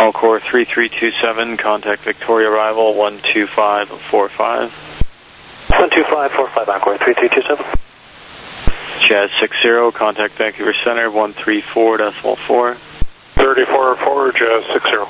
Core 3327, contact Victoria arrival 12545. 12545, Encore 3327. Jazz 60, contact Vancouver Center 134.4. 34-4, Jazz 60.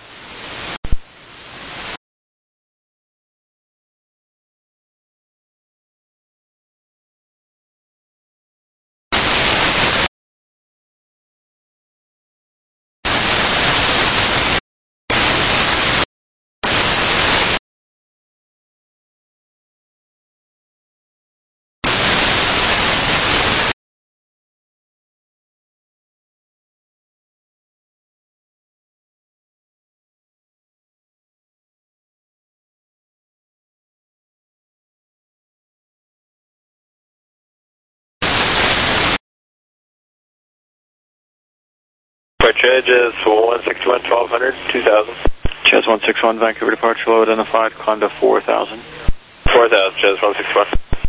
Jazz 161, 1200, 2000. Jazz 161, Vancouver departure low identified, climb to 4000. 4000, Jazz 161.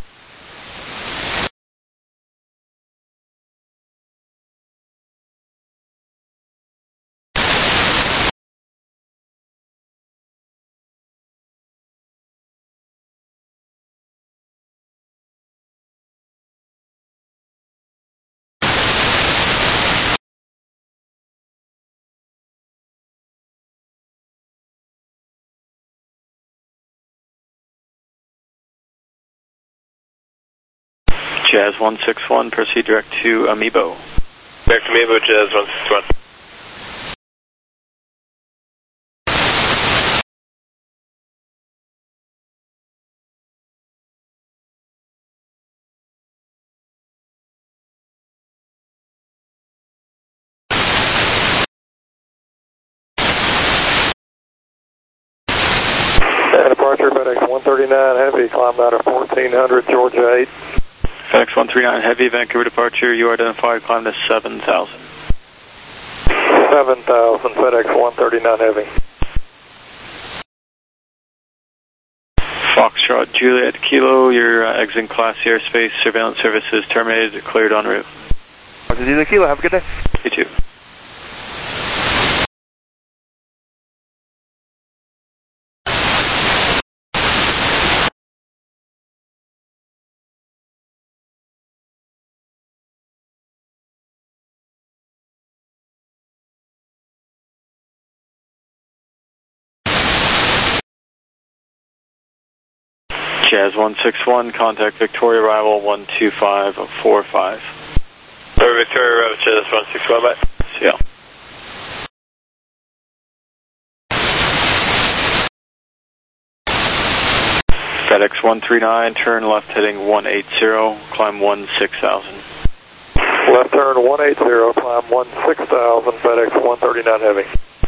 Jazz 161, proceed direct to Amiibo. Direct to Amiibo, Jazz 161. Departure FedEx 139 Heavy, climb out of 1400, Georgia 8. FedEx 139 Heavy, Vancouver departure, you are identified, climb to 7000. 7000, FedEx 139 Heavy. Foxtrot Juliet Kilo, your exiting Class C airspace, surveillance services terminated, cleared en route. Juliet Kilo, have a good day. You too. Jazz 161, contact Victoria arrival 12545. Victoria arrival, Jazz 161, bye. Yeah. FedEx 139, turn left heading 180, climb 16,000. Left turn 180, climb 16,000, FedEx 139 Heavy.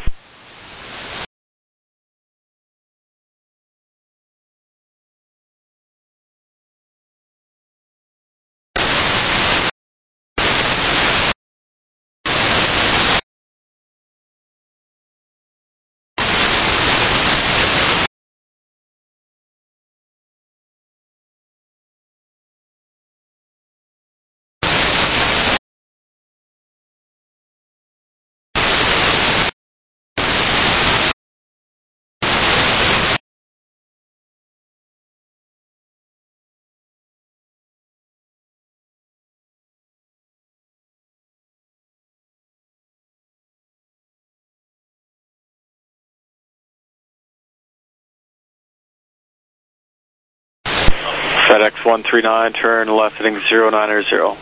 FedEx 139, turn left heading 090. 090,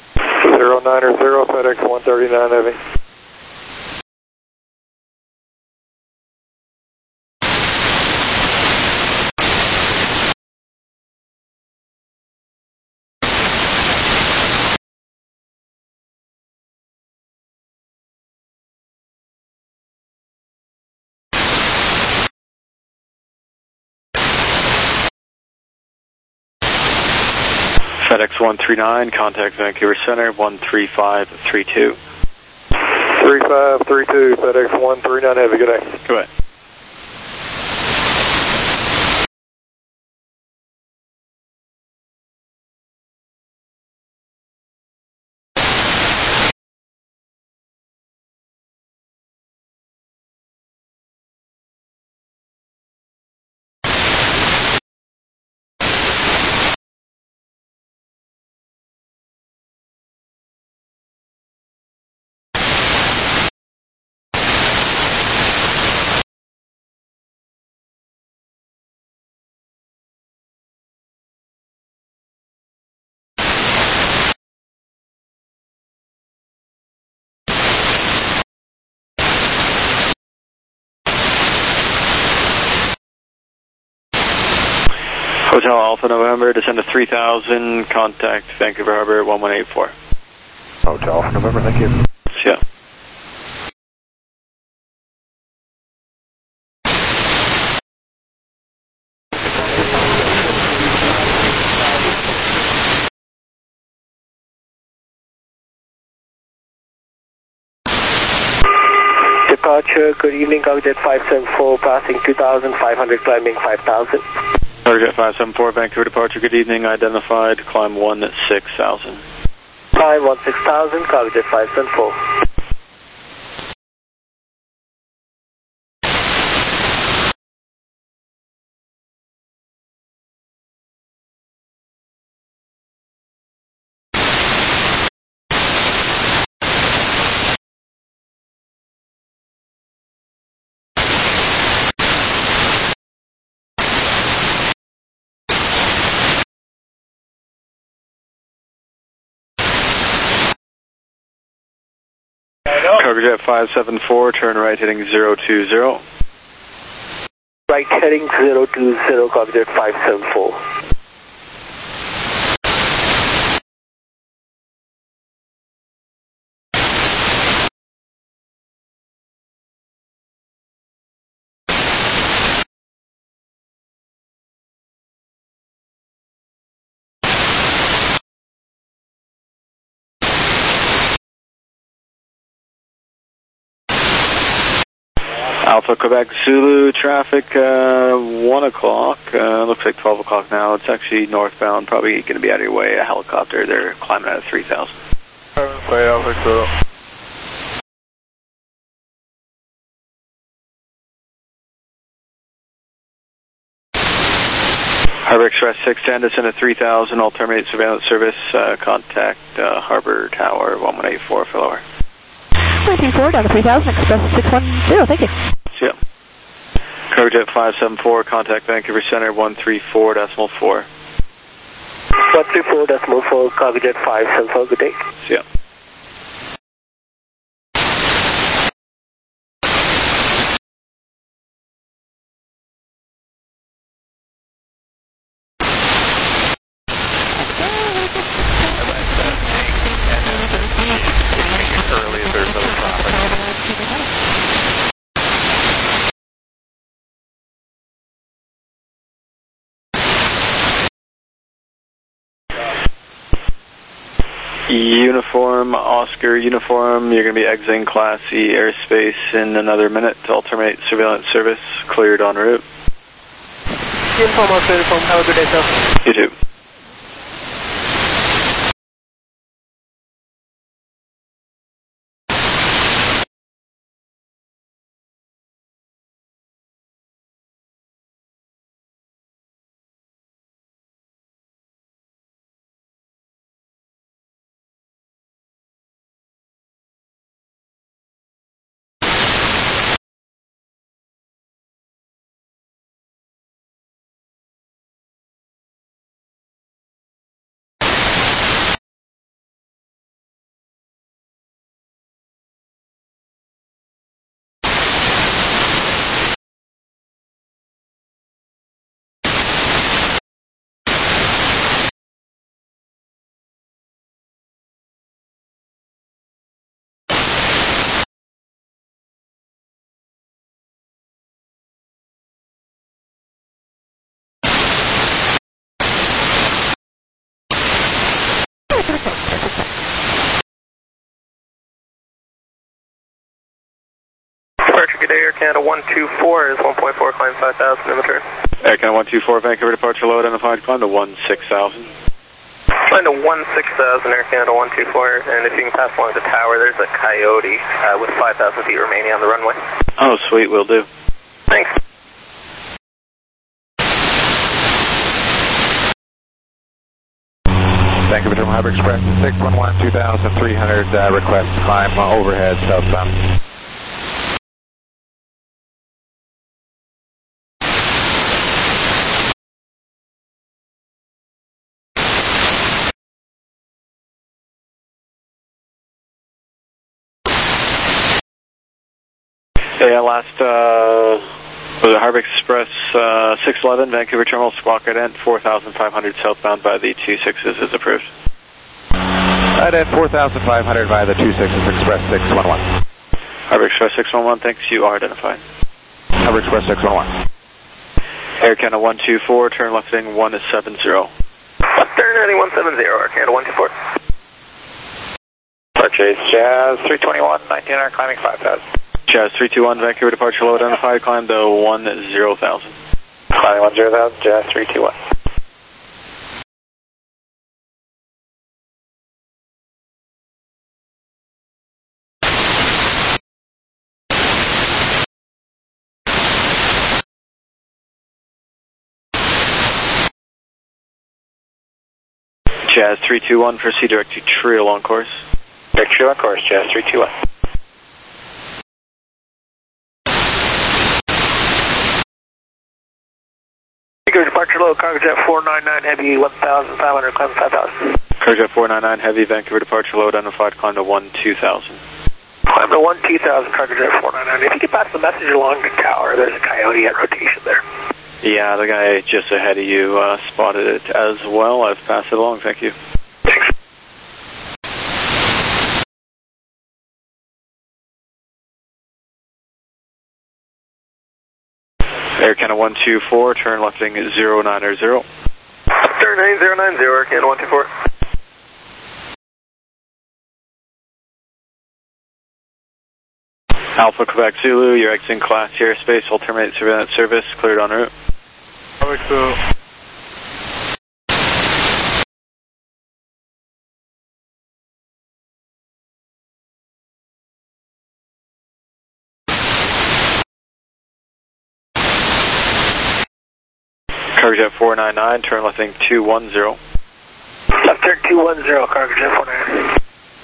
FedEx 139 Heavy. FedEx 139, contact Vancouver Center 13532. 3532, FedEx 139 Heavy, good day. Go ahead. Hotel Alpha November, descend to 3000, contact Vancouver Harbor 1184. Hotel Alpha November, thank you. Yeah. Departure, good evening, Cargojet 574, passing 2,500, climbing 5,000. Cargojet 574, Vancouver departure, good evening, identified, climb 16,000. Climb 16,000, Cargojet 574. Cargojet 574, turn right heading 020. Right heading 020, Cargojet 574. Alpha Quebec Zulu, traffic 1 o'clock, looks like 12 o'clock now. It's actually northbound, probably going to be out of your way. A helicopter, they're climbing out of 3000. Wait, Alpha Zulu. Harbor Express 610, descend to 3000, all terminate surveillance service, contact Harbor Tower 1184 for lower. 124 down to 3000, Express 610, thank you. Yeah. Cargojet 574, contact Vancouver Center 134.4. 134.4, Cargojet 574, good day. Yeah. Early if there's no traffic. Uniform, Oscar Uniform, you're going to be exiting Class E airspace in another minute. All terminate surveillance service, cleared en route. Uniform, Oscar Uniform, have a good day, sir. You too. Departure, good day, Air Canada 124 is 1.4, climb 5,000 in return. Air Canada 124, Vancouver departure low identified, climb to 16,000. Climb to 16,000, Air Canada 124, and if you can pass along the tower, there's a Coyote with 5,000 feet remaining on the runway. Oh, sweet, will do. Thanks. Vancouver Terminal Harbor Express 611 2300, request climb overhead southbound. Yeah, last For the Harbor Express 611, Vancouver Terminal, squawk ident 4,500 southbound by the 26s is approved. Ident 4,500 by the 26s, Express 611. Harbor Express 611, thanks, you are identified. Harbor Express 611. Air Canada 124, turn left heading 170. Left turn heading 170, Air Canada 124. Purchase Jazz 321, 1900, climbing 5,000. Jazz 321, Vancouver departure low identified, climb to 10,000. Climbing 10,000, Jazz 321. Jazz 321, proceed direct to Trio on course. Direct Trio on course, Jazz 321. Departure low, Cargojet 499 Heavy 1,500, climb 5,000. Cargojet 499 Heavy, Vancouver departure low identified, climb to 12,000. Climb to 12,000, Cargojet 499. If you could pass the message along the tower, there's a coyote at rotation there. Yeah, the guy just ahead of you spotted it as well. I've passed it along, thank you. Thanks. Air Canada 124, turn left heading 090. Turn heading 090, Air Canada 124. Alpha Quebec Zulu, you're exiting Class airspace, will terminate surveillance service, cleared en route. Quebec Zulu. Cargojet 499, turn left heading 210. Left turn 210, Cargojet 499.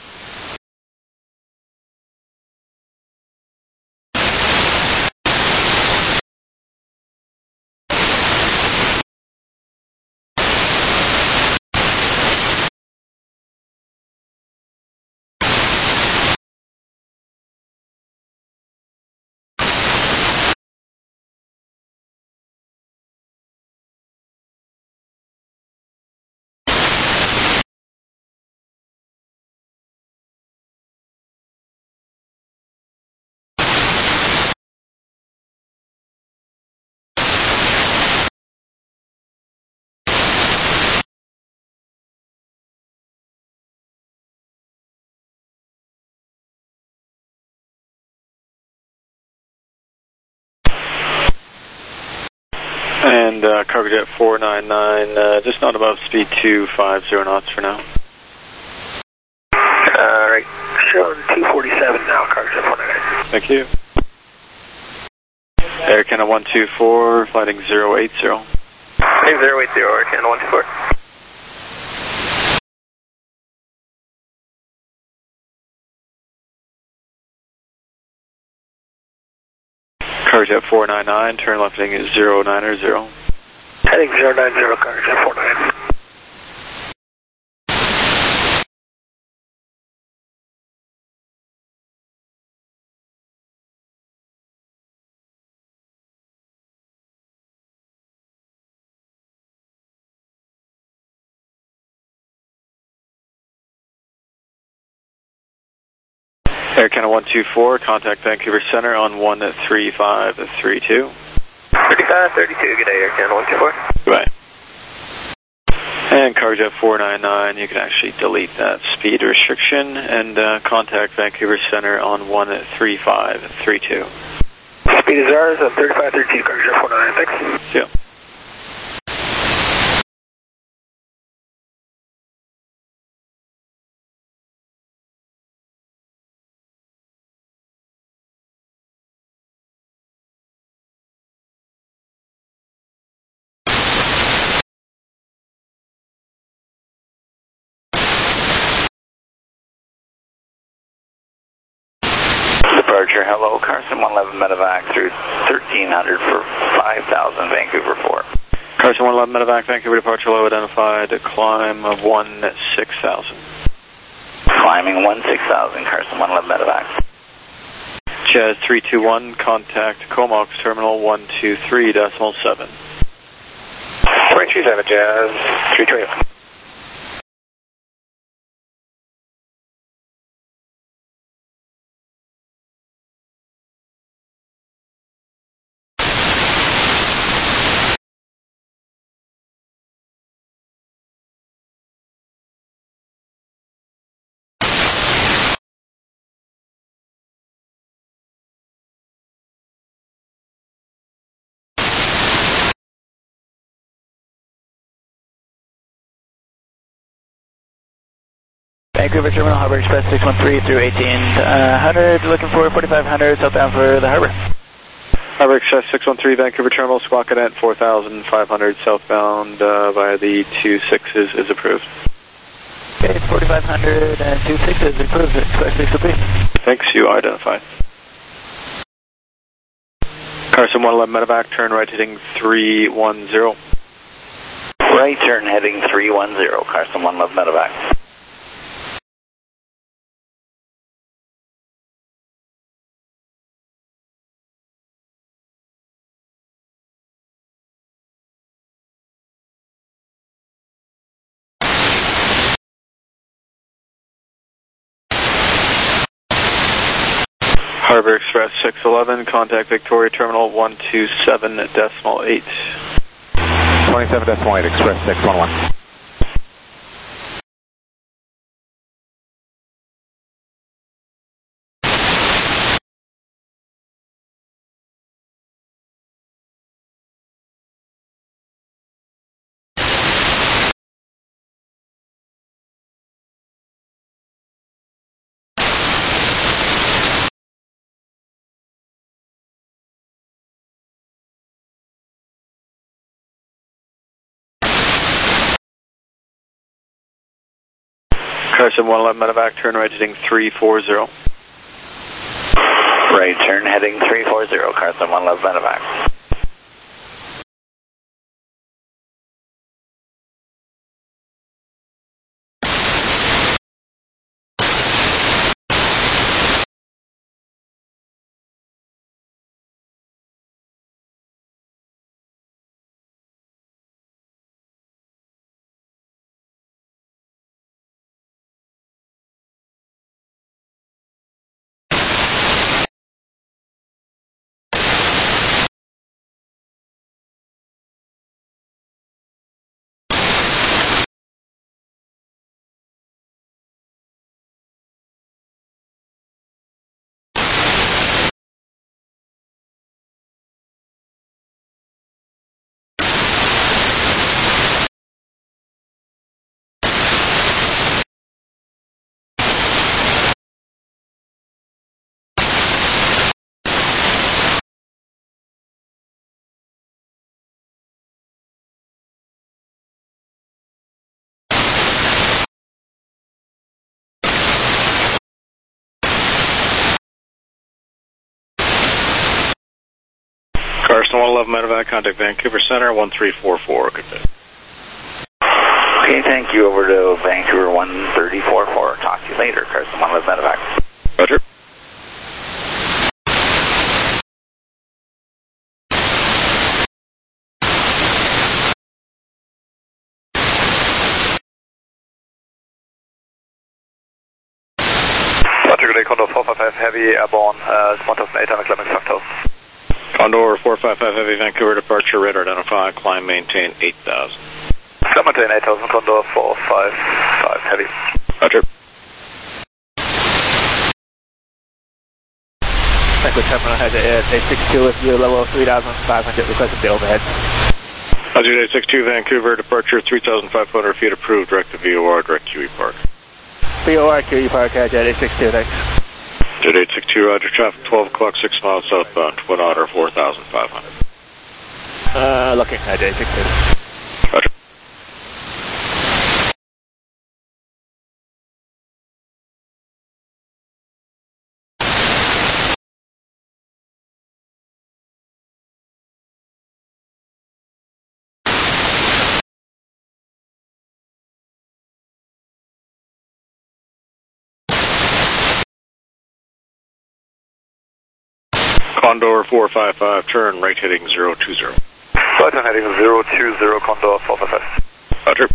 And Cargojet 499, just not above speed 250 knots for now. Right, showing 247 now, Cargojet 499. Thank you. Air Canada 124, flighting 080. Heading 080, Air Canada 124. Cargojet 499, turn left heading 090. Heading 090, Cargojet 499. Air Canada 124, contact Vancouver Center on 13532. 3532, good day, Air Canada 124. Goodbye. And Cargojet 499, you can actually delete that speed restriction and contact Vancouver Center on 13532. Speed is ours at 3532, Cargojet 499, thanks. Yeah. Departure, hello, Carson 111 medevac through 1300 for 5,000, Vancouver 4. Carson 111 medevac, Vancouver departure low identified, climb of 16,000. Climbing 16,000, Carson 111 medevac. Jazz 321, contact Comox Terminal 123.7. 327 Jazz 321. Vancouver Terminal, Harbor Express 613 through 1800, looking for 4500 southbound for the harbor. Harbor Express 613, Vancouver Terminal, squawk at 4500 southbound via the 26s is approved. Okay, 4500 and 26s approved, express 613. Thanks, you are identified. Carson 111 medevac, turn right heading 310. Right turn heading 310, Carson 111 medevac. Harbor Express 611, contact Victoria Terminal 127.8. 27.8, Express 611. Carson 111 medevac, turn right heading 340. Right turn heading 340, Carson 111 medevac. Carson 111 medevac, contact Vancouver Center 1344. Good day. Okay, thank you. Over to Vancouver 1344. Talk to you later, Carson 111 medevac. Roger. Roger, good day, Condor 455 Heavy, airborne, 1800, climbing 5000. Condor 455 Heavy, Vancouver departure, radar identify, climb, maintain 8000. Climb, maintain 8000, Condor 455 Heavy. Roger. Vancouver Terminal has a 62 with you, level 3500, requested the overhead. Roger, day 62 Vancouver departure, 3,500 feet approved, direct to VOR, direct QE Park. VOR, QE Park, Jet 862, thanks. Jet 862, Roger, traffic 12 o'clock, 6 miles southbound, Twin Otter 4,500. Looking, Jet 862. Condor 455, turn right heading 020. Right on heading 020, Condor 455. Roger.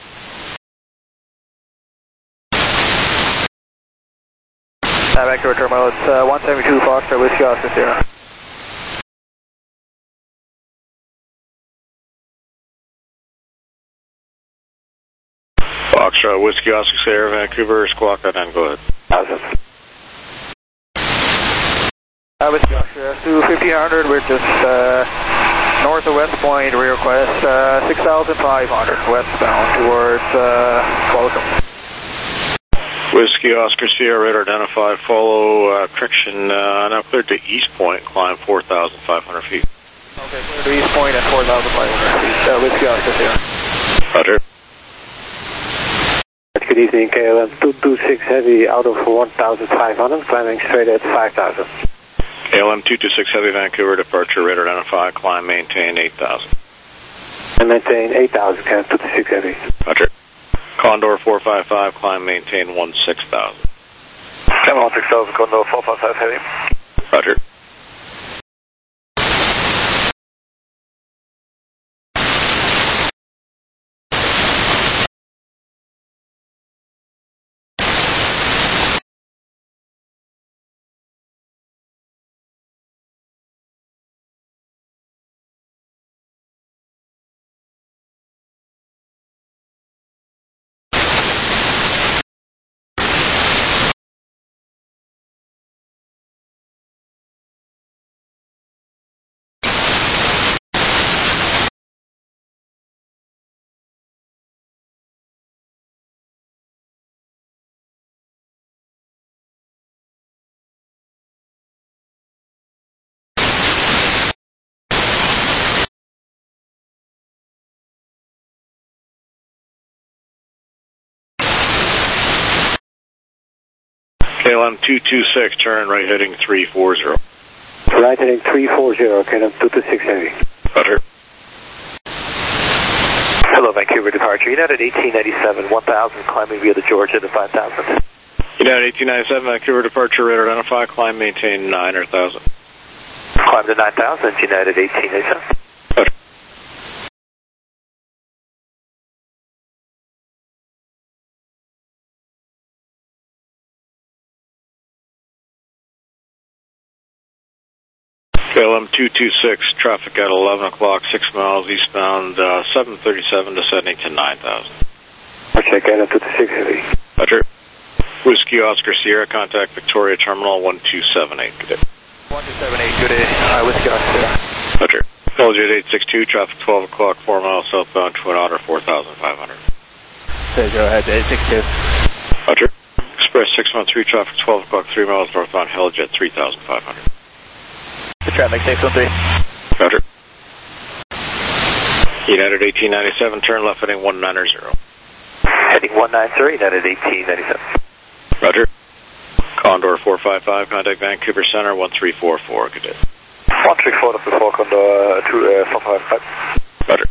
Vancouver terminal, it's 172 Foxtrot Whiskey Oscar Sierra. Foxtrot Whiskey Oscar Sierra, Vancouver, squawk that and go ahead. Whiskey Oscar, to 1500, we're just north of West Point, request 6,500 westbound towards Welcome. Whiskey Oscar Sierra, radar identified, follow correction, now cleared to East Point, climb 4,500 feet. Okay, clear to East Point at 4,500 feet, Whiskey Oscar Sierra. Roger. Good evening, KLM 226 Heavy out of 1,500, climbing straight at 5,000. KLM 226 Heavy, Vancouver, departure, radar identified, climb, maintain 8,000. And maintain 8,000, KLM 226 Heavy. Roger. Condor 455, climb, maintain 16,000. Climb 16,000, Condor 455 Heavy. Roger. KLM 226, turn right heading 340. Right heading 340, KLM 226 Heavy. Roger. Hello, Vancouver departure. United 1897, 1,000, climbing via the Georgia to 5,000. United 1897, Vancouver departure, radar identified, climb, maintain 9,000. Climb to 9,000, United 1887. Roger. KLM 226, traffic at 11 o'clock, 6 miles eastbound, 737, descending to 9,000. Okay, KLM 226 Heavy. Roger. Whiskey Oscar Sierra, contact Victoria Terminal 1278, good day. 1278, good day, Whiskey Oscar Sierra. Roger. LJ 862, traffic 12 o'clock, 4 miles southbound, Twin Otter 4,500. Okay, go ahead, 862. Roger. Express 613, traffic 12 o'clock, 3 miles northbound, Helijet 3,500. Good traffic, 613. Roger. United 1897, turn left heading 190. Heading 190, United 1897. Roger. Condor 455, contact Vancouver Center 1344, good day. 134 up to 4, Condor 455. Roger.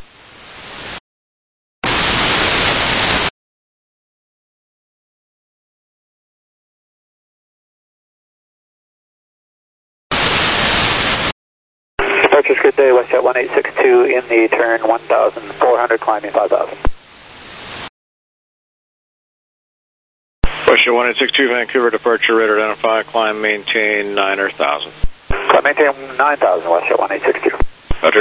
Departures, good day, WestJet 1862 in the turn 1,400, climbing 5,000. WestJet 1862, Vancouver departure, radar identified, climb, maintain 9,000. Climb, maintain 9,000, WestJet 1862. Roger.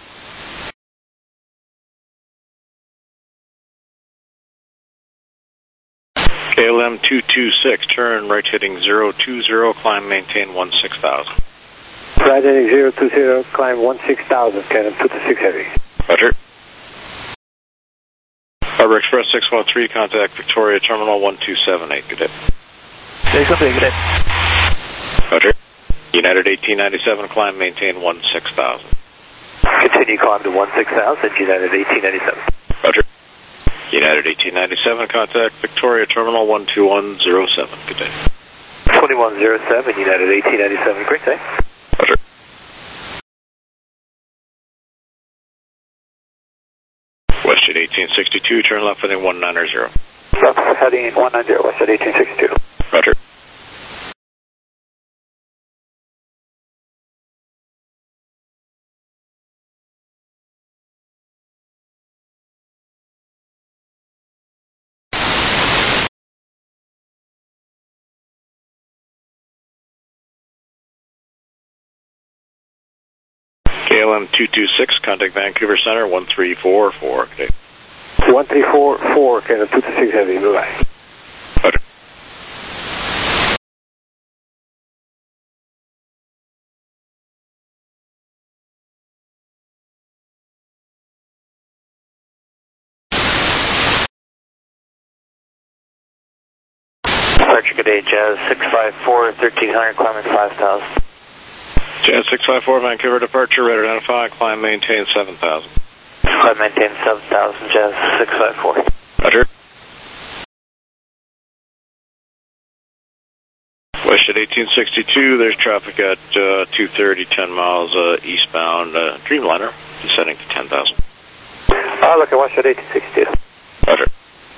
KLM 226, turn right heading 020, climb, maintain 16,000. Right heading 020, climb 16,000, KLM 226 Heavy. Roger. Harbor Express 613, contact Victoria Terminal 1278, good day. 613, good day. Roger. United 1897, climb, maintain 16,000. Continue climb to 16,000, United 1897. Roger. United 1897, contact Victoria Terminal 12107, good day. 2107, United 1897, great day. Roger. WestJet 1862, turn left heading 190. Left heading 190, WestJet 1862. Roger. KLM 226, contact Vancouver Center 1344. Okay. 1344, KLM 226 Heavy, bye-bye. Roger. Departure, good day, Jazz 654, 1300, climbing 5,000. Jazz 654, Vancouver departure, radar identify, climb maintain 7,000. Climb maintain 7,000, Jazz 654. Roger. West at 1862, there's traffic at 230, 10 miles eastbound, Dreamliner, descending to 10,000. Look at West at 1862. Roger.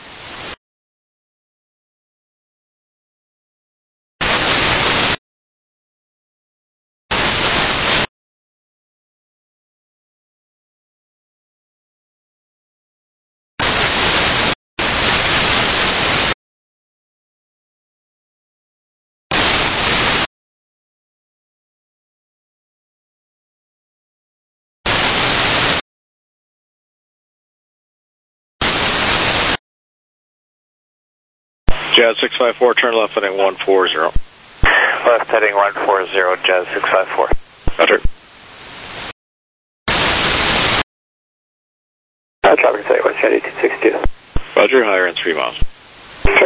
Jazz 654, turn left heading 140. Left heading 140, Jazz 654. Roger. Traffic say West at 1862. Roger, higher in 3 miles. Sure.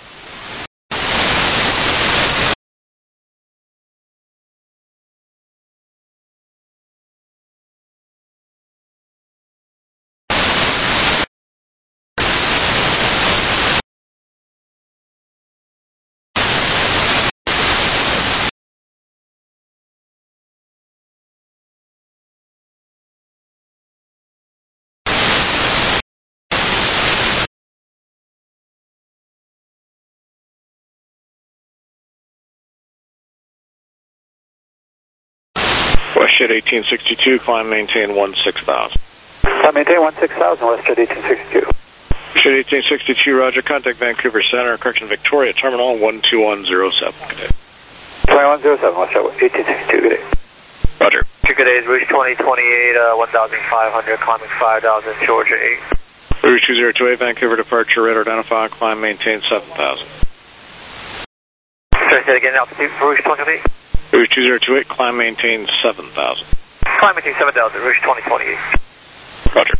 West at 1862, climb maintain 16,000. Climb maintain 16,000, West at 1862. West at 1862, Roger, contact Vancouver Center, correction Victoria, terminal 12107. Good day. 2107, West at 1862, good day. Roger. Good day, Rouge 2028, 1,500, climbing 5,000, Georgia 8. Rouge 2028, Vancouver departure, radar identify, climb maintain 7,000. Sorry, say it again, altitude, Rouge 2028. Rouge 2028, climb maintain 7,000. Climb maintain 7,000, Rouge 2028. Roger.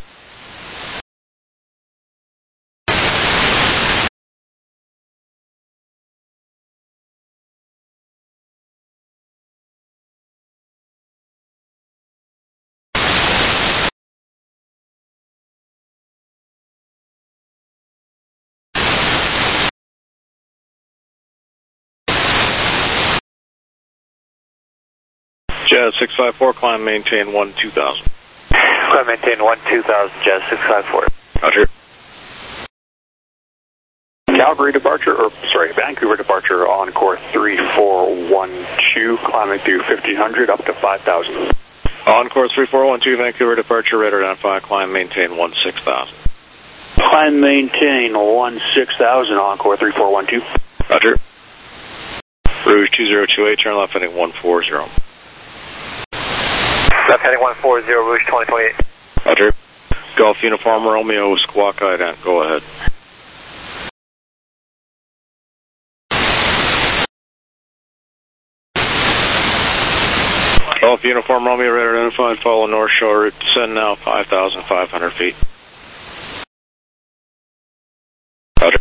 Jazz 654, climb maintain 12,000. Climb maintain 12,000, Jazz 654. Roger. Calgary departure, Vancouver departure, Encore 3412, climbing through 1500 up to 5,000. Encore 3412, Vancouver departure, radar identify, climb maintain 16,000. Climb maintain 16,000, Encore 3412. Roger. Rouge 2028, turn left heading 140. Left heading 140, Rouge 2028. Roger. Golf Uniform Romeo, squawk ident, go ahead. Golf Uniform Romeo, radar identified, follow North Shore route, descend now 5,500 feet. Roger.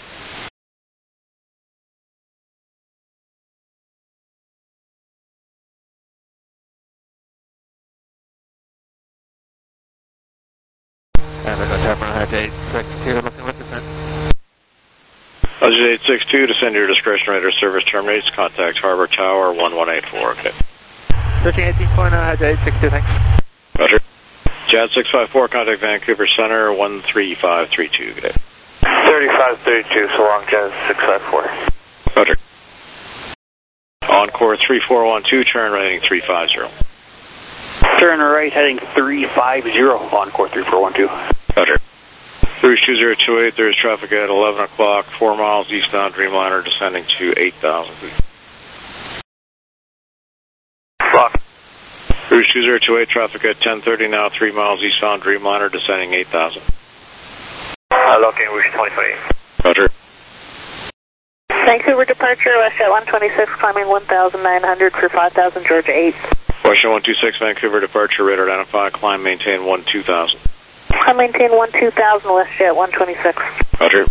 Budget 862, descend your discretion, radar service terminates, contact Harbor Tower 1184, okay. 1318.9, Hedge 862, thanks. Roger. Jazz 654, contact Vancouver Center 13532, good day. 3532, so long, Jazz 654. Roger. Encore 3412, turn right heading 350. Turn right heading 350, Encore 3412. Roger. Rouge 2028, there's traffic at 11 o'clock, 4 miles eastbound Dreamliner, descending to 8,000 feet. Block. Rouge Rouge 2028, traffic at 1030 now, 3 miles eastbound Dreamliner, descending 8,000. Looking Rouge 2028. Roger. Vancouver departure, WestJet 126, climbing 1,900 for 5,000, Georgia 8. WestJet 126, Vancouver departure, radar identify, climb, maintain 12,000. I maintain 12,000, WestJet 126. Roger.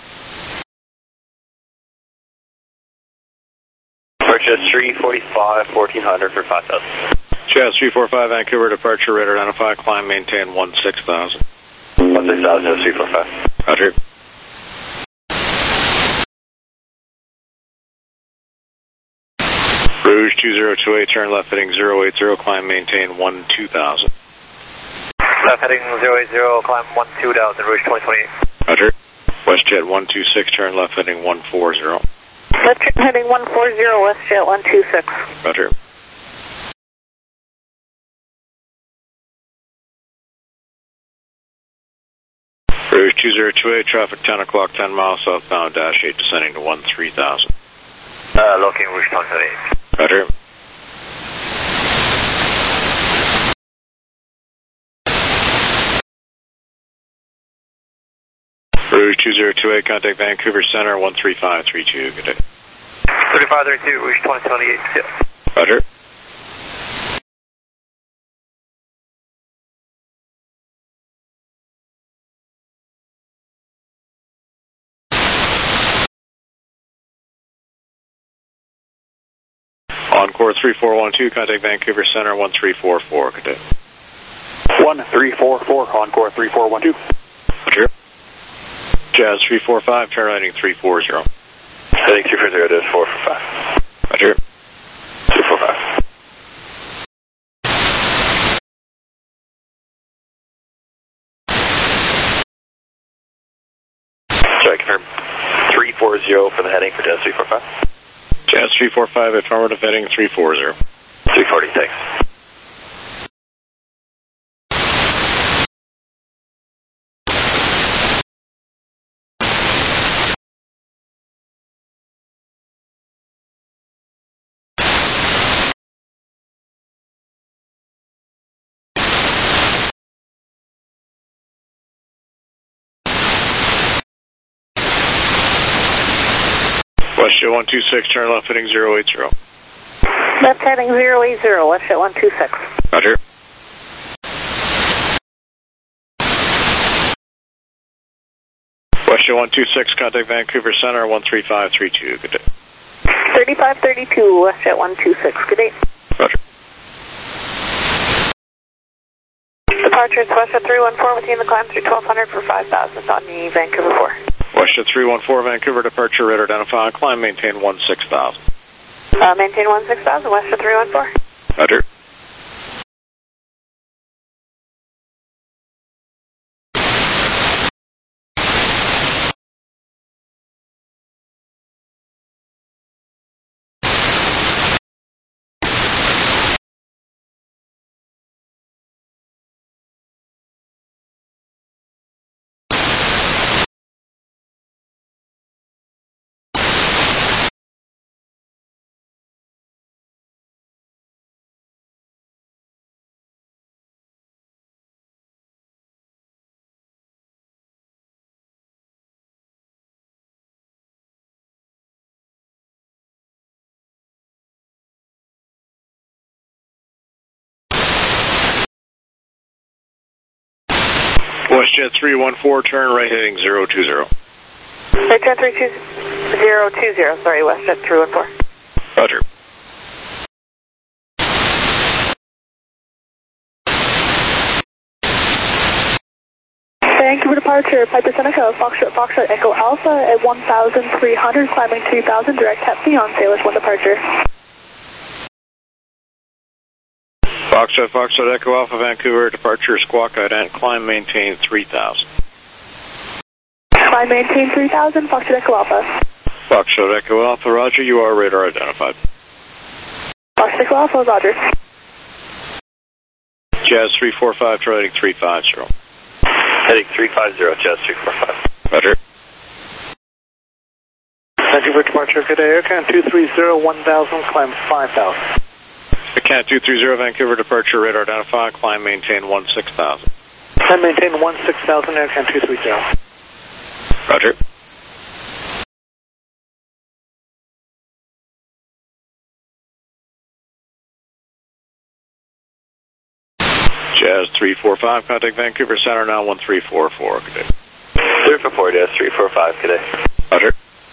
Departure 345, 1400 for 5,000. Jazz 345, Vancouver departure, radar identify, climb, maintain 16,000. 16,000 is 345. Roger. Rouge 2028, turn left heading 080, climb, maintain 12,000. Left heading 080, climb 12,000, Rouge 2028. Roger. WestJet 126, turn left heading 140. Left heading 140, WestJet 126. Roger. Rouge 2028, traffic 10 o'clock, 10 miles southbound, dash 8, descending to 13,000. Looking Rouge 2028. Roger. Rouge 2028, contact Vancouver Center, 13532, good day. 3532, Rouge 2028, yeah. Roger. Encore 3412, contact Vancouver Center, 1344, good day. 1344, Encore 3412. Roger. Jazz 345, turn heading 340. Heading 340, it is 445. Roger. 345. Sorry, confirm 340 for the heading for Jazz 345. Jazz 345, affirmative, heading 340. 340, thanks. WestJet 126, turn left heading 080. Left heading 080, WestJet 126. Roger. WestJet 126, contact Vancouver Center, 13532, good day. 3532, WestJet 126, good day. Roger. Departure is WestJet 314, within the climb through 1200 for 5,000 on the Vancouver 4. WestJet 314, Vancouver departure, radar identify, climb, maintain 16,000. Maintain 16,000, WestJet 314. Roger. WestJet 314, turn right heading 020. WestJet 32020, sorry, WestJet 314. Roger. Vancouver departure, Piper Seneca, Foxtrot Echo Alpha at 1,300, climbing 2,000, direct taxi on Sailors 1 departure. Foxtrot Echo Alpha, Vancouver departure, squawk ident, climb, maintain 3,000. Climb, maintain 3,000, Foxtrot Echo Alpha. Foxtrot Echo Alpha, roger, you are radar identified. Foxtrot Echo Alpha, roger. Jazz 345, turn heading 350. Heading 350, Jazz 345. Roger. Vancouver departure, good day, Aircon 230, 1,000, climb 5,000. Cat 230 Vancouver departure, radar identified, climb maintain 16,000. Climb maintain 16,000, AirCam 230. Roger. Jazz 345, contact Vancouver Center now 1344, good day. 344, Jazz 345, good day. Roger.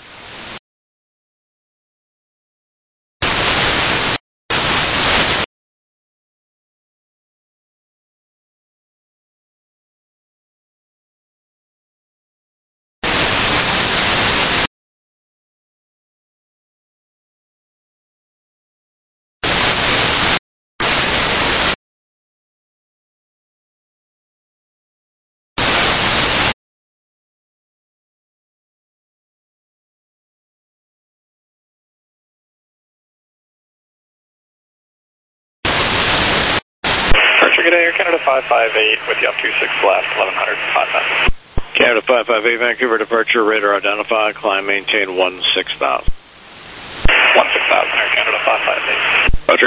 Good day, Air Canada 558 with you up 26 left, 1100, 5,000. Canada 558 Vancouver departure, radar identified, climb maintain 16,000. 16,000, Air Canada 558. Roger.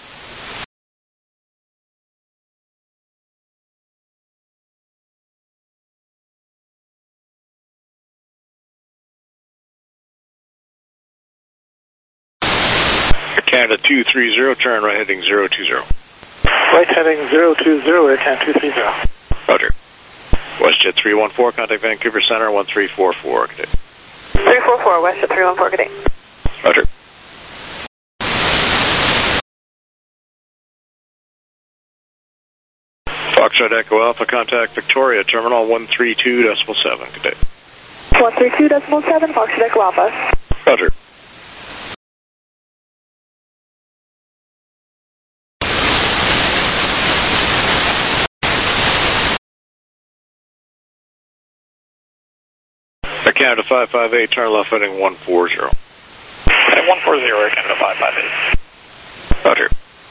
Canada 230, turn right heading 020. Right heading 020, AirCam 230. Roger. WestJet 314, contact Vancouver Center 1344, good day. 344, WestJet 314, good day. Roger. Foxtrot Echo Alpha, contact Victoria, terminal 132.7, good day. 132.7, Foxtrot Echo Alpha. Roger. Canada 558, turn left heading 140. Heading 140, Air Canada 558. Roger.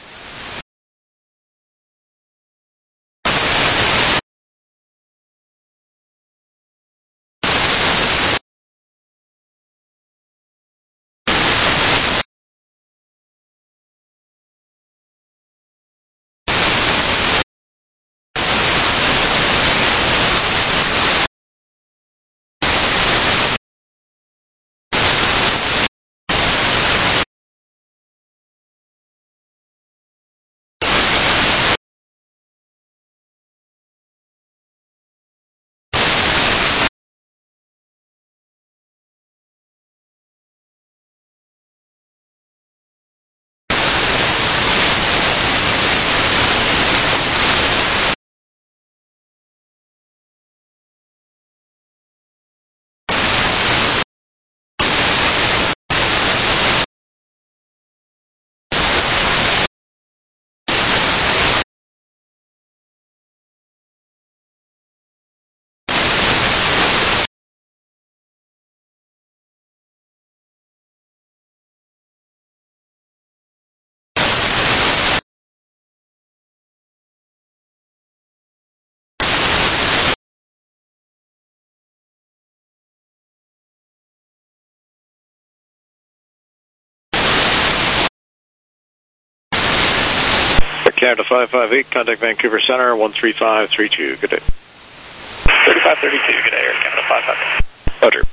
Canada 558, contact Vancouver Center 13532, good day. 3532, good day, Air Canada 558. Roger.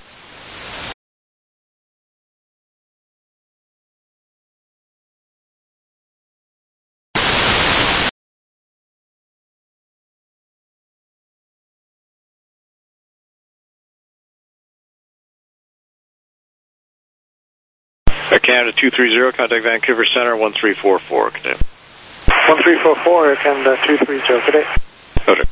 Canada 230, contact Vancouver Center 1344, good day. 1344, Air Canada 230, good day. Roger.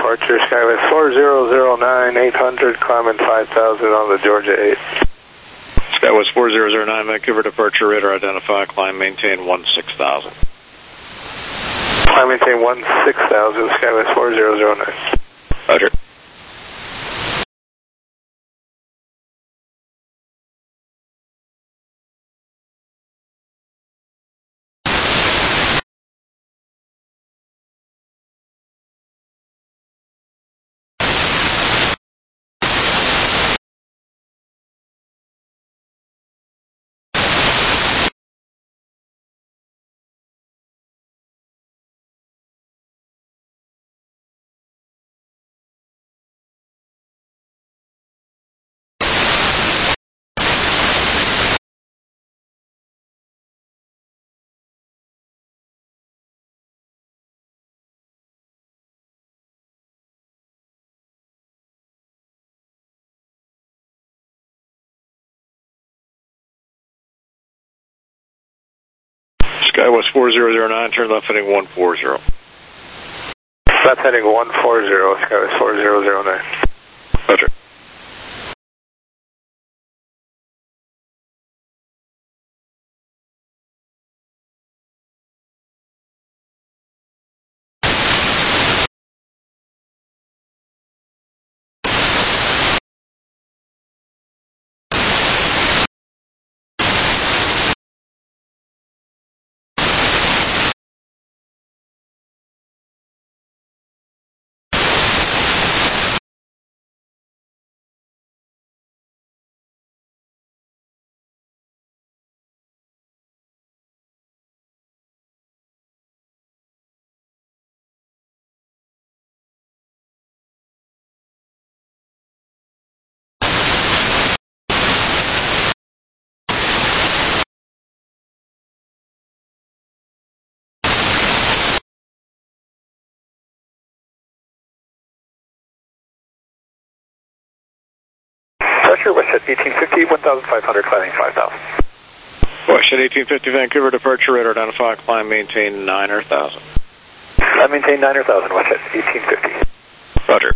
departure, Skywest 4009, 800, climbing 5,000 on the Georgia 8. Skywest 4009, Vancouver departure, radar identify, climb, maintain 16,000. Climb, maintain 16,000, Skywest 4009. Roger. Skywest 4009, turn left heading 140. Left heading 140, Skywest 4009. Roger. Pressure, Westhead 1850, 1,500, climbing 5,000. Westhead 1850, Vancouver departure, radar identify, climb, maintain 9,000. Climb, maintain 9,000, Westhead 1850. Roger.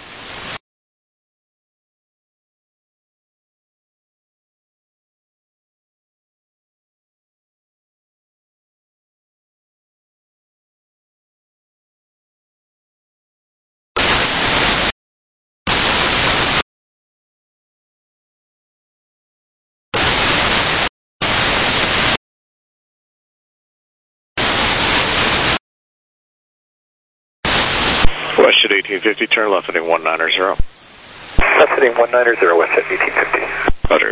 Westhead 1850, turn left heading 190. Left heading 190, Westhead 1850. Roger.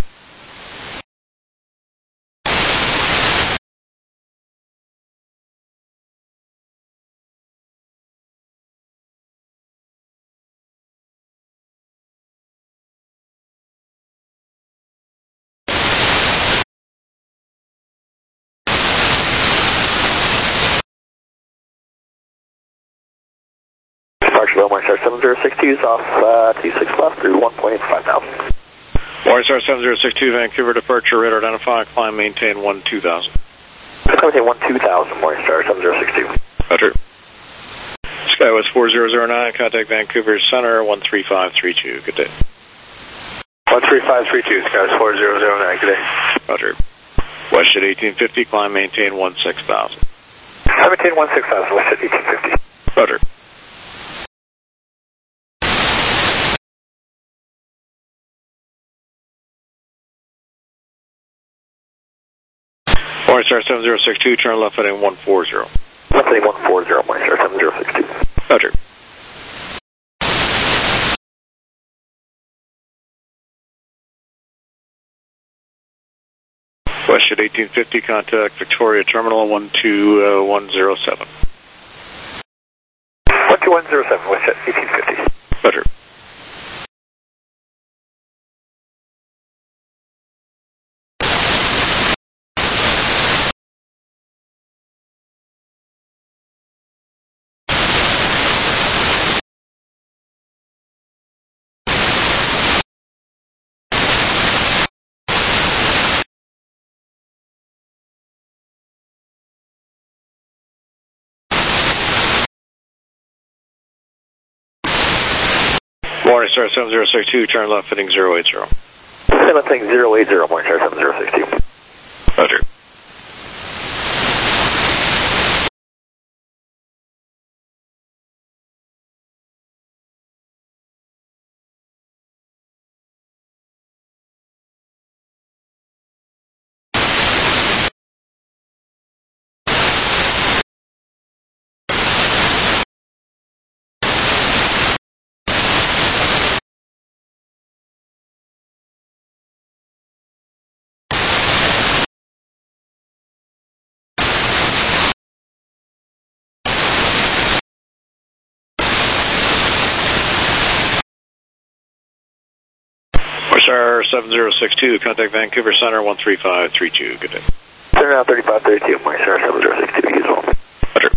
Departure Morningstar 7062 is off 26 left through 1.5,000. Morningstar 7062, Vancouver departure, radar identify, climb, maintain 12,000. Climb, maintain 12,000, Morningstar 7062. Roger. Skywest 4009, contact Vancouver Center 13532. Good day. 13532, Skywest 4009, good day. Roger. Westhead 1850, climb, maintain 16,000. Climb, maintain 16,000, Westhead 1850. Roger. Morningstar 7062, turn left heading 140. Left heading 140, Morningstar 7062. Roger. Westhead 1850, contact Victoria Terminal 12107. 12107, Westhead 1850. Roger. Morning Star 7062, turn left heading 080. Left heading 080, Morning Star 7062. Roger. Star 7062, contact Vancouver Center 13532. Good day. Turn around 3532, Morning Star 7062, usual. Roger.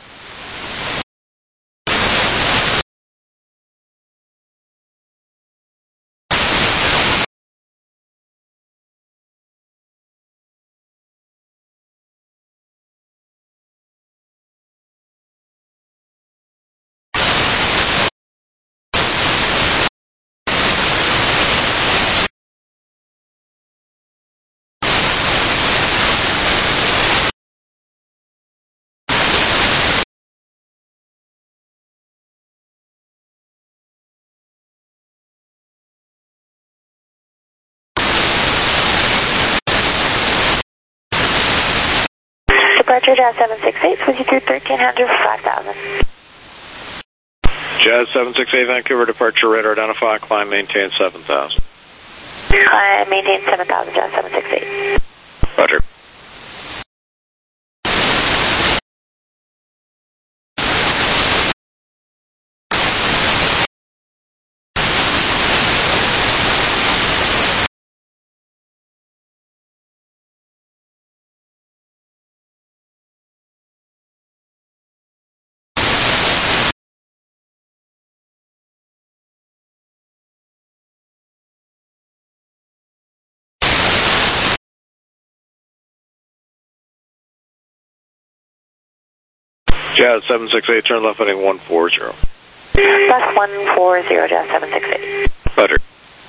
Departure Jazz 768, switch you through 1300 for 5,000. Jazz 768, Vancouver departure, radar identify, climb, maintain 7,000. Climb, maintain 7,000, Jazz 768. Roger. Jazz 768, turn left heading 140. Left 140, Jazz 768. Roger.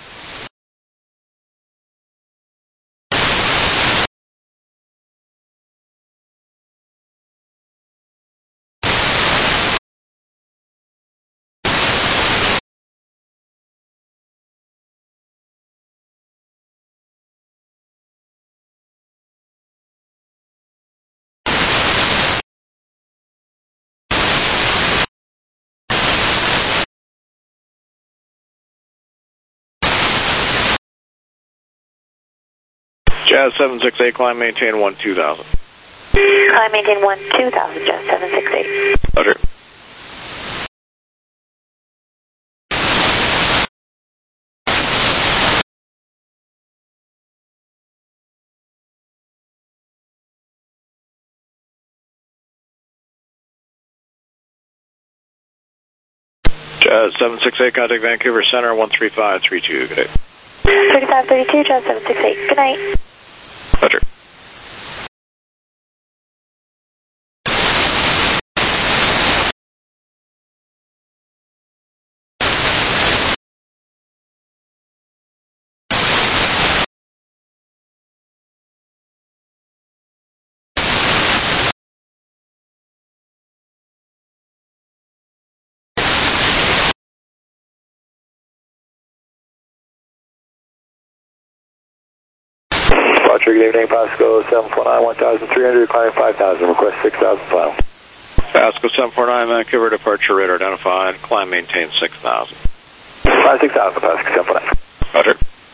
Jazz 768, climb, maintain 12,000. Climb, maintain 12,000, Jazz 768. Roger. Jazz 768, contact Vancouver Center 13532. Good day. 3532, Jazz 768. Good night. Roger. Roger, good evening, Pasco 749, 1,300, climbing 5,000, request 6,000 final. Pasco 749, Vancouver departure, radar identified, climb, maintain 6,000. 6,000, Pasco 749. Roger.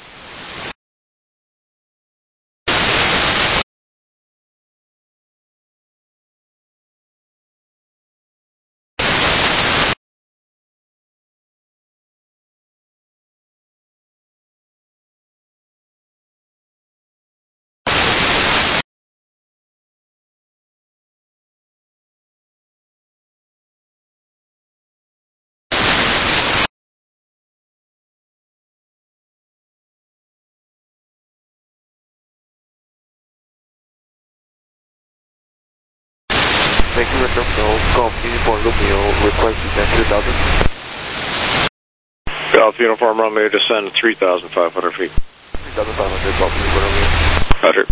Vancouver Terminal, call me for Romeo, request descent 2,000. Golf Uniform Romeo, descend 3,500 feet. 3,500, Golf Uniform Romeo. Roger.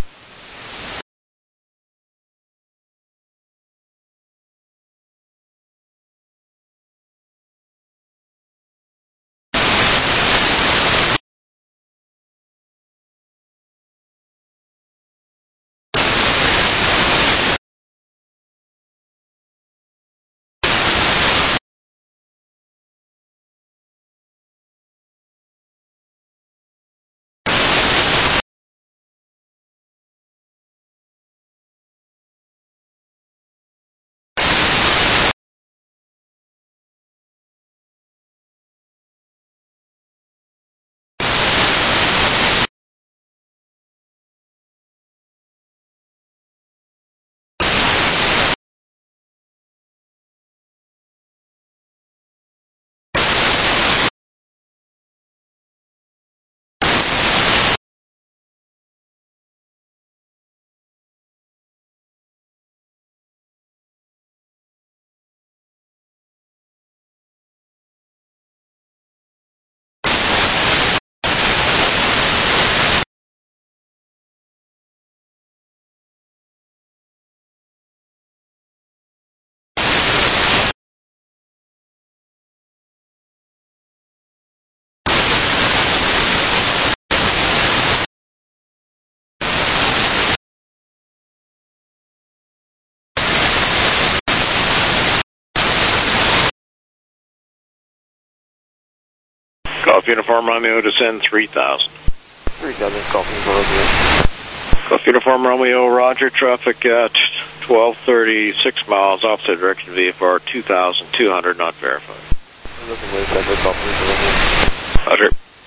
Golf Uniform Romeo, descend 3,000. 3,000, Golf Uniform Romeo. Golf Uniform Romeo, roger, traffic at 1230, 6 miles, opposite direction VFR 2,200, not verified. Looking way center, Golf Uniform Romeo. Roger.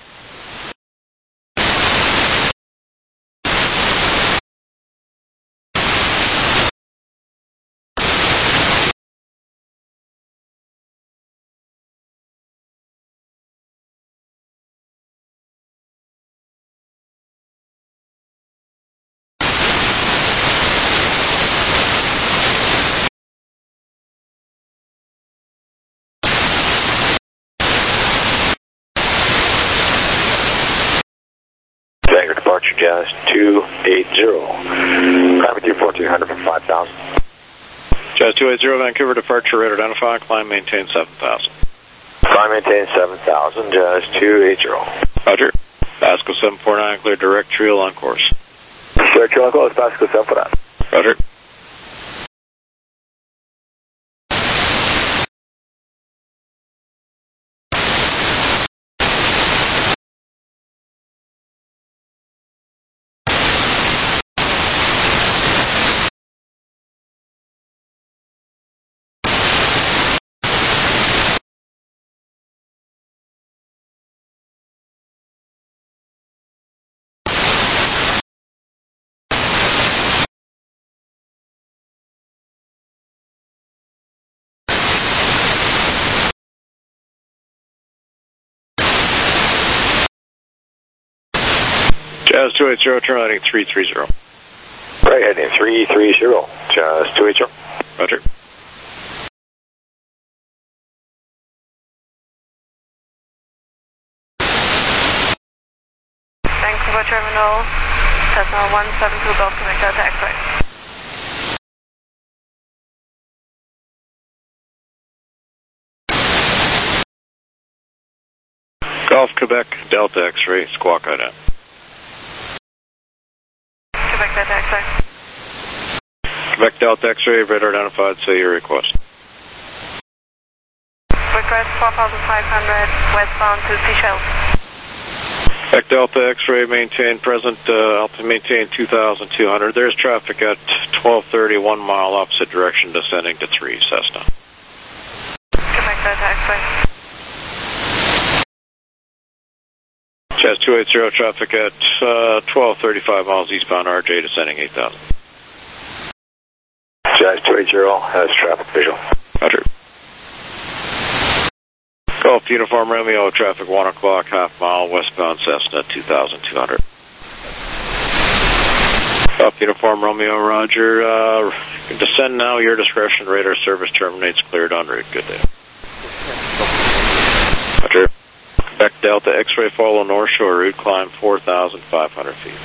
Departure Jazz 280. Climb with you 1400 for 5,000. Jazz 280, Vancouver departure rate identified, climb maintain 7,000. Climb maintain 7,000, Jazz 280. Roger. Pasco 749, clear direct trail on course. Direct trail on course, Pasco 749. Roger. Jazz 280, turn heading 330. Right, heading 330. Jazz 280. Roger. Vancouver Terminal, Cessna 172 Golf Quebec Delta X-ray. Golf Quebec Delta X-ray, squawk IDA. Quebec Delta X-ray. Quebec Delta X-ray, radar identified, say your request. Request 4,500 westbound to Seychelles. Quebec Delta X-ray, maintain present, maintain 2,200. There's traffic at 1230, 1 mile opposite direction, descending to 3 Cessna. Quebec Delta X-ray. Jazz 280, traffic at 1235 miles eastbound, RJ, descending 8,000. Jazz 280 has traffic visual. Roger. Golf Uniform Romeo, traffic 1 o'clock, half mile, westbound Cessna 2,200. Golf Uniform Romeo, roger. Descend now, your discretion, radar service terminates, cleared en route. Good day. Roger. Quebec Delta X-ray, follow North Shore route, climb 4,500 feet.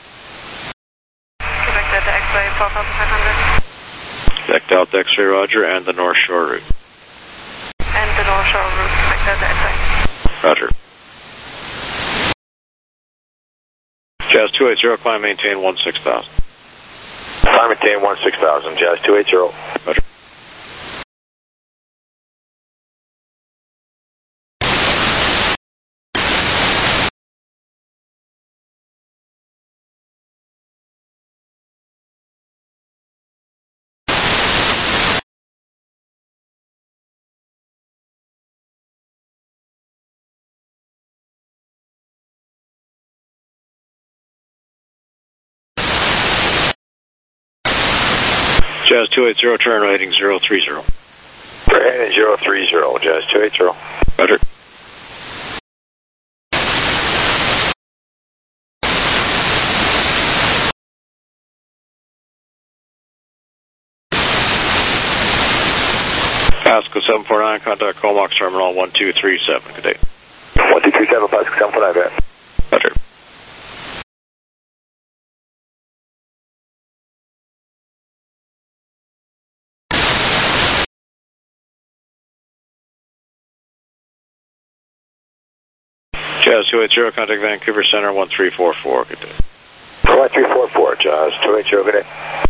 Quebec Delta X-ray, 4,500. Quebec Delta X-ray, roger, and the North Shore route. And the North Shore route, Quebec Delta X-ray. Roger. Jazz 280, climb maintain 16,000. Climb maintain 16,000, Jazz 280. Roger. Jazz 280, turn rating 030. Heading 030, Jazz 280. Roger. Pasco 749, contact Comox Terminal 1237, good day. 1237, Pasco 749, man. Roger. Jazz 280, contact Vancouver Center 1344, good day. 1344, Jazz 280, good day.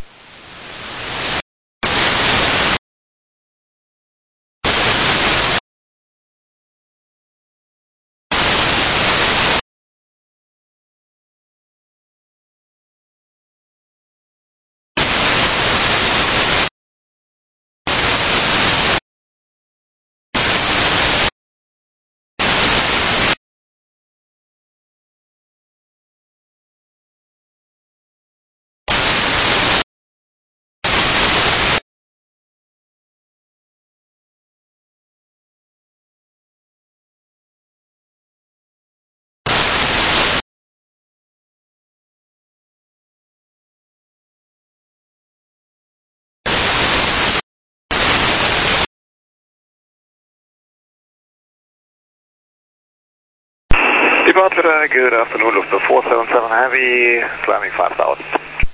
Departure, good afternoon, Lufthansa 477 Heavy, climbing 5,000.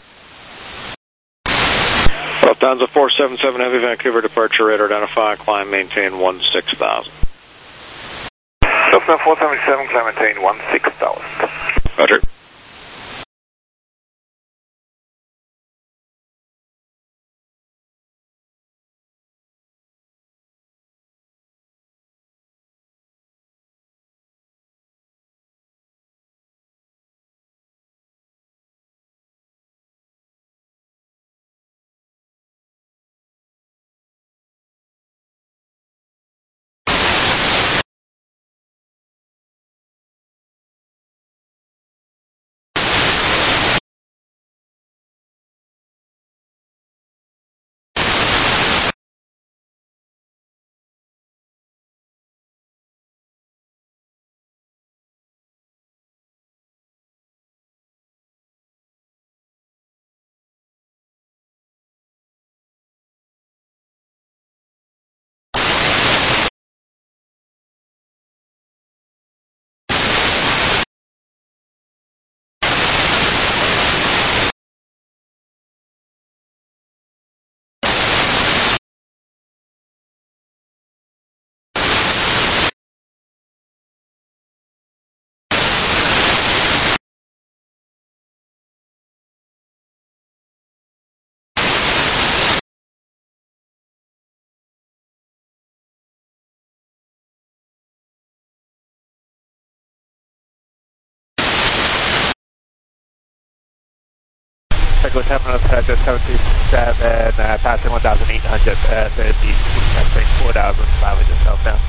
Lufthansa 477 Heavy, Vancouver departure radar identified, climb maintain 16,000. Lufthansa 477, climb maintain 16,000. Roger. Echo Terminal Sector 77, passing 1,800, 4,500 southbound.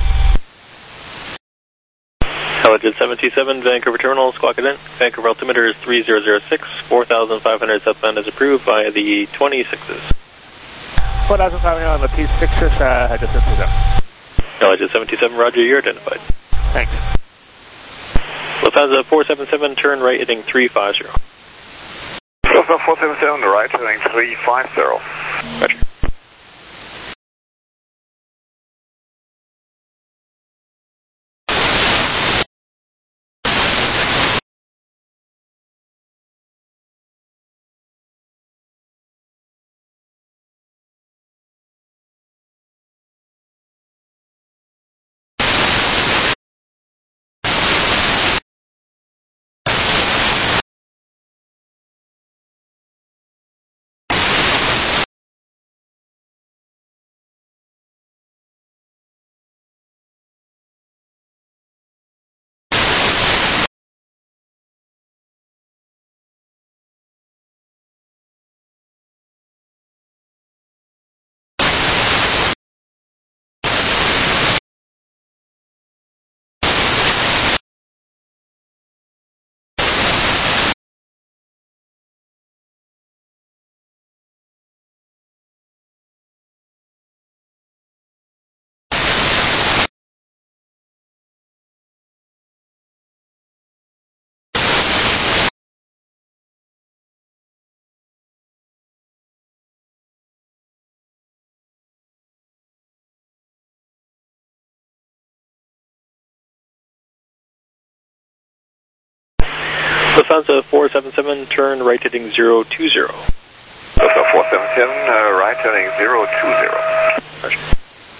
Intelligence 727, Vancouver Terminal, squawk it in. Vancouver altimeter is 3006, 4,500 southbound is approved by the 26s. 4,500 on the T6s, head to 727. Intelligence 727, roger, you're identified. Thanks. Lufthansa 477, turn right heading 350. Lufthansa 477, right heading 350. Roger. Lufthansa 477, turn right heading 020. Delta 477, right heading 020. Roger.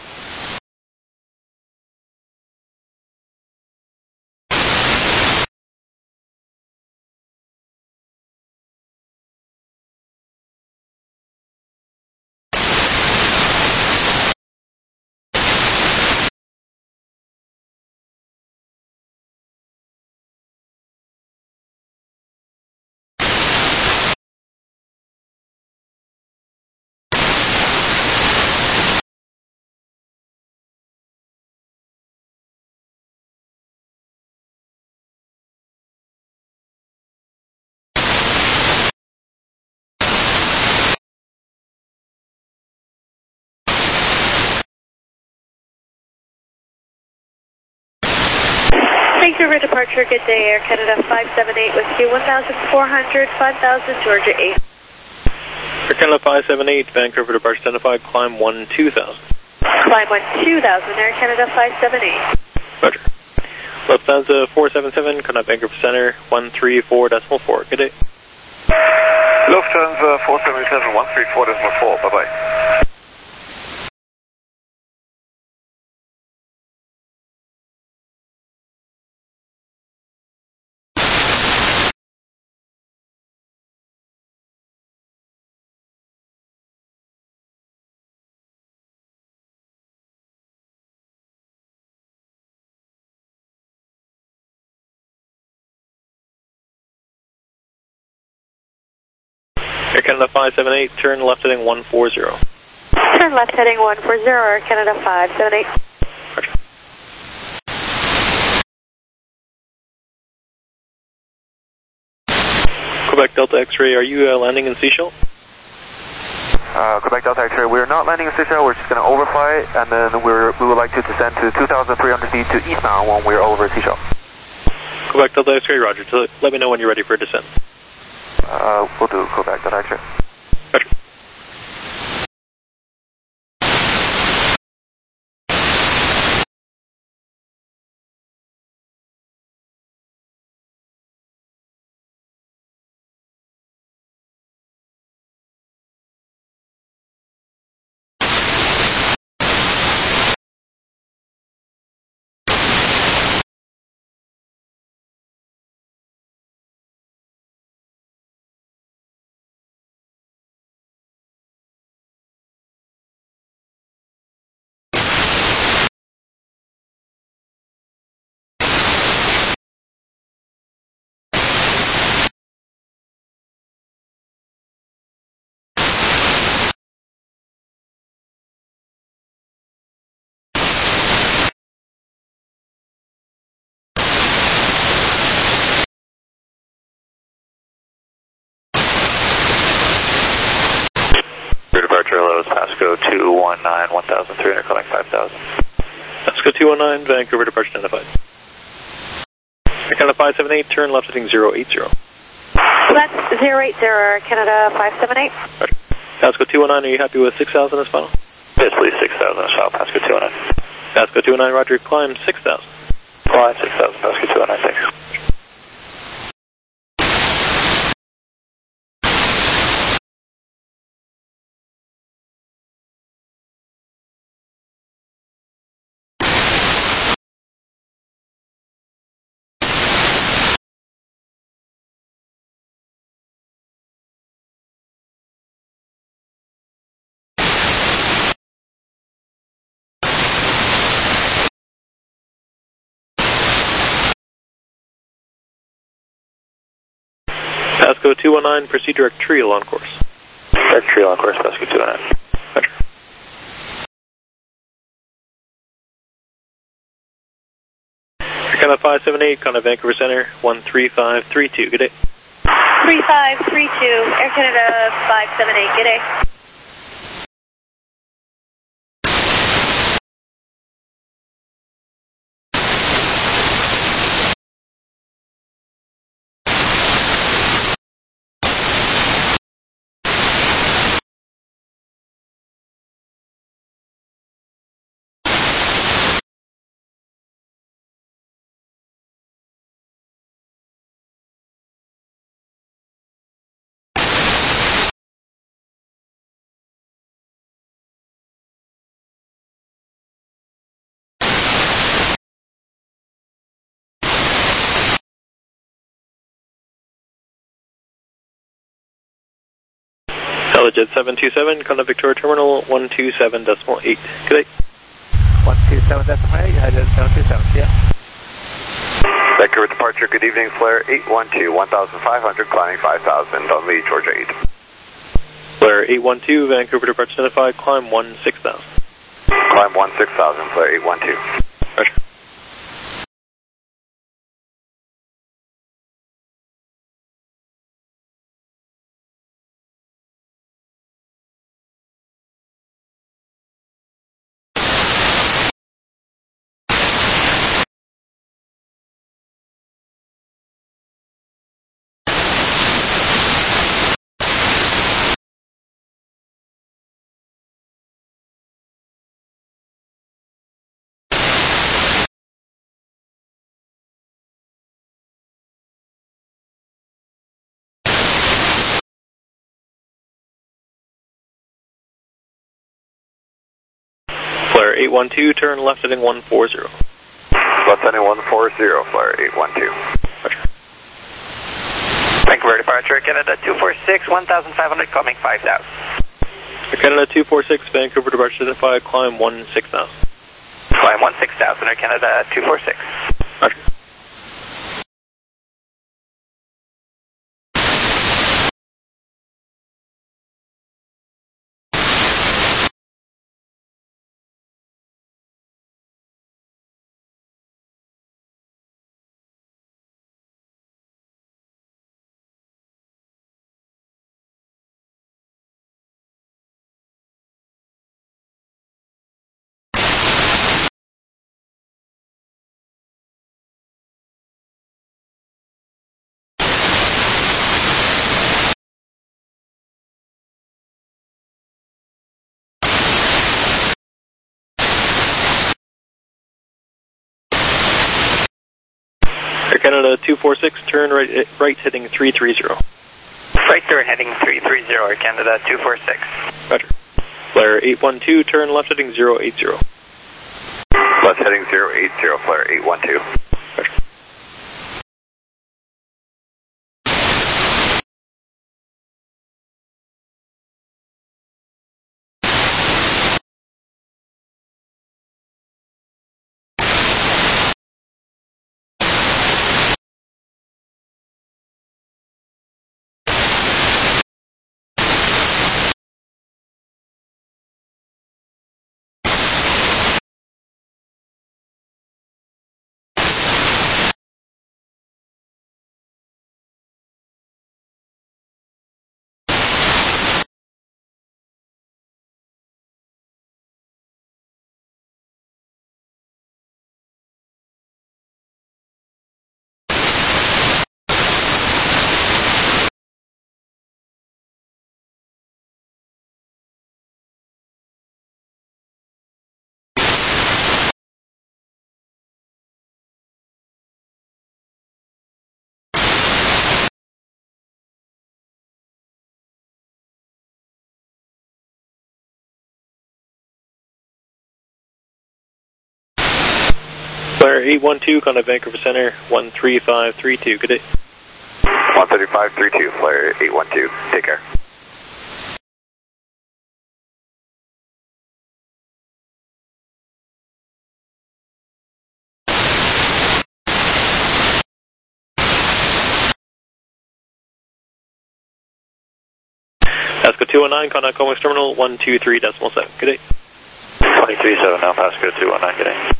Vancouver departure, good day, Air Canada 578 with you, 1,400, 5,000, Georgia 8. Air Canada 578, Vancouver departure identified, climb 12000. Climb 12000, Air Canada 578. Roger. Lufthansa 477, contact Vancouver Center 134.4. Good day. Lufthansa 477, 134.4. Bye-bye. Air Canada 578, turn left heading 140. Turn left heading 140, Air Canada 578. Roger. Quebec Delta X-ray, are you landing in Seychelles? Quebec Delta X-ray, we're not landing in Seychelles, we're just going to overfly, and then we would like to descend to 2,300 feet to eastbound when we're over Seychelles. Quebec Delta X-ray, roger. So let me know when you're ready for a descent. We'll do Quebec Delta X-ray. Roger. Departure Lowe's, Pasco 219, 1,300, calling 5,000. Pasco 219, Vancouver departure identified. Air Canada 578, turn left heading 080. That's 080, Air Canada 578. Roger. Pasco 219, are you happy with 6,000 as final? Yes, please, 6,000 as final, Pasco 219. Pasco 219, roger, climb 6,000. Climb 6,000, Pasco 219, thanks. Pasco 219, proceed direct Trial on course. Direct Trial on course, Pasco 219. Roger. Air Canada 578, contact Vancouver Center 13532. Good day. 3532, Air Canada 578, good day. Legit 727, contact Victoria Terminal 127.8. Good day. 127.8, headed 727, yeah. Vancouver departure, good evening, flare 812, 1,500, climbing 5,000 on the Georgia 8. Flare 812, Vancouver departure identified, climb 16,000. Climb 16,000, flare 812. Roger. Flare 812, turn left heading 140. Left heading 140, flare 812. Roger. Vancouver departure, Canada 246, 1,500, climbing 5,000. Canada 246, Vancouver departure identified, climb 16,000. Climb 16,000, Air Canada 246. Roger. Air Canada 246, turn right heading 330. Right turn heading 330, Air Canada 246. Roger. Flare 812, turn left heading 080. Left heading 080, flare 812. Roger. Flare 812, contact Vancouver Center 13532. Good day. 13532, flare 812. Take care. Pasco 219, contact Comex Terminal 123.7. Good day. 237 now, Pasco 219, good day.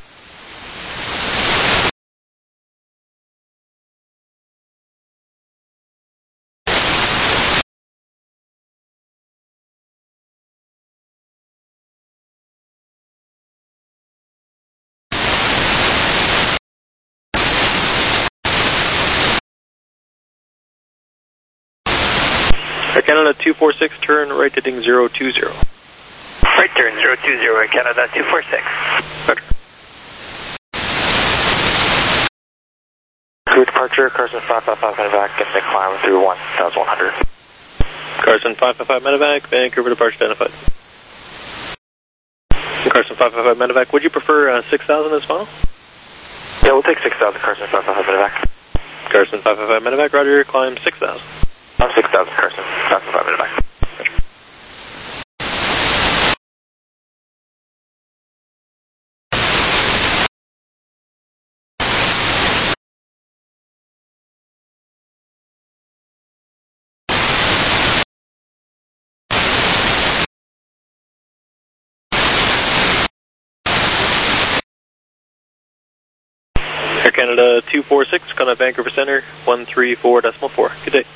Air Canada 246, turn right heading 020. Right turn 020, Air Canada 246. Roger. Crew departure, Carson 555 medevac, and then climb through 1,100. Carson 555 medevac, Vancouver departure identified. Carson 555 medevac, would you prefer 6,000 as well? Yeah, we'll take 6,000, Carson 555 medevac. Carson 555 medevac, roger, climb 6,000. I'm 6,000, Carson 555 medevac. Roger. Canada 246, contact Vancouver Center 134.4. Good day.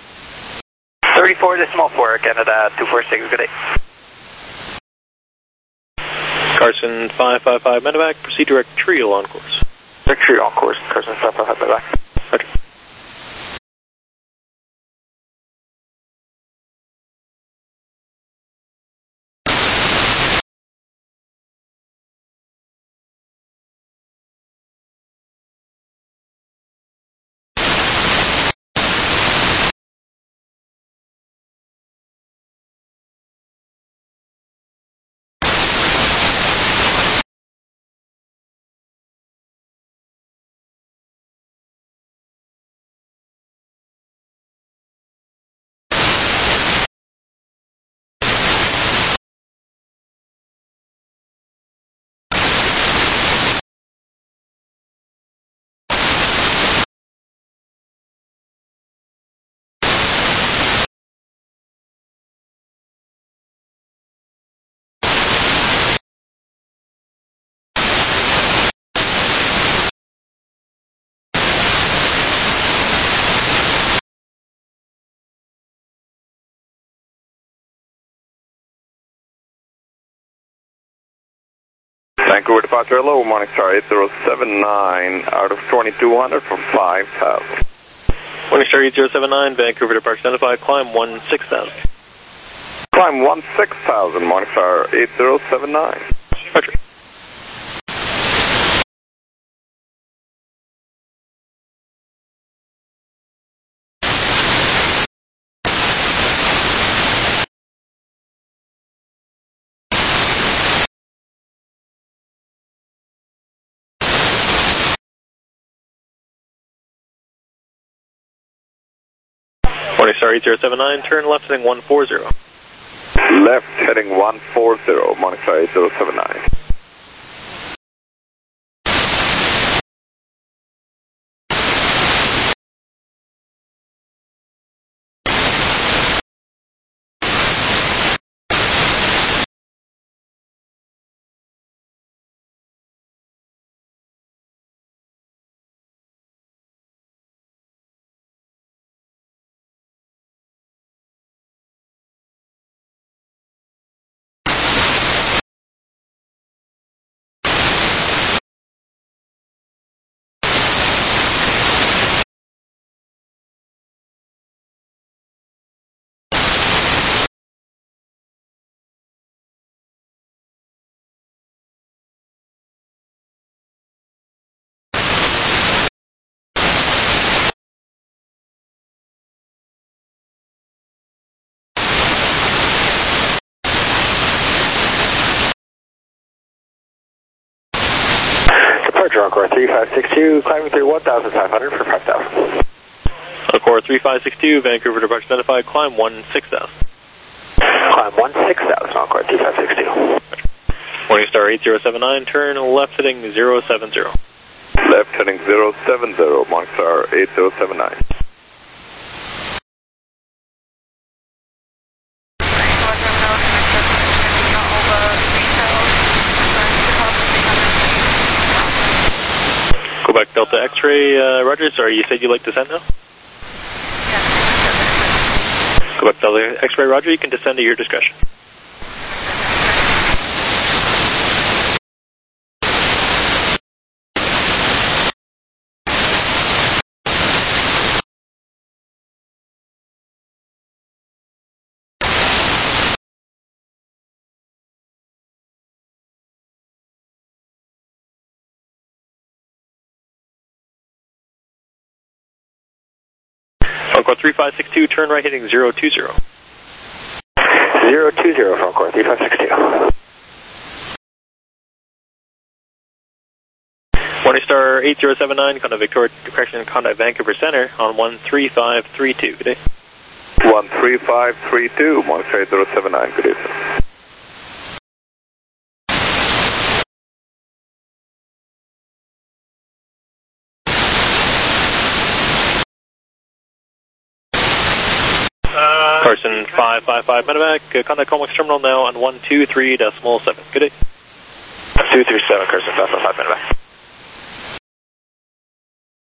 34.4, Canada 246, good day. Carson 555 medevac, proceed direct trio on course. Direct trio on course, Carson 555 medevac. Okay. Vancouver departure, hello, Morningstar 8079 out of 2200 for 5000. Morningstar 8079, Vancouver departure identified, climb 16,000. Climb 16,000, Morningstar 8079. Roger. Morningstar 8079, turn left heading 140. Left heading 140, Morningstar 8079. Departure Encore 3562, climbing through 1,500 for 5,000. Encore 3562, Vancouver departure identified, climb 16,000. Climb 16,000, Encore 3562. Morningstar 8079, turn left heading 070. Left heading 070, Morningstar 8079. Quebec Delta X-ray, Roger, sorry, you said you'd like to descend now? Quebec Delta X-ray, Roger, you can descend at your discretion. Encore 3562, turn right heading 020. 020, Falcor 3562. Morningstar 8079, contact Victoria, correction, contact Vancouver Center on 13532. Good day. 13532, Morningstar 8079, good day, sir. Carson 555 medevac, contact Comex terminal now on 123.7. Good day. 237, Carson 555 medevac.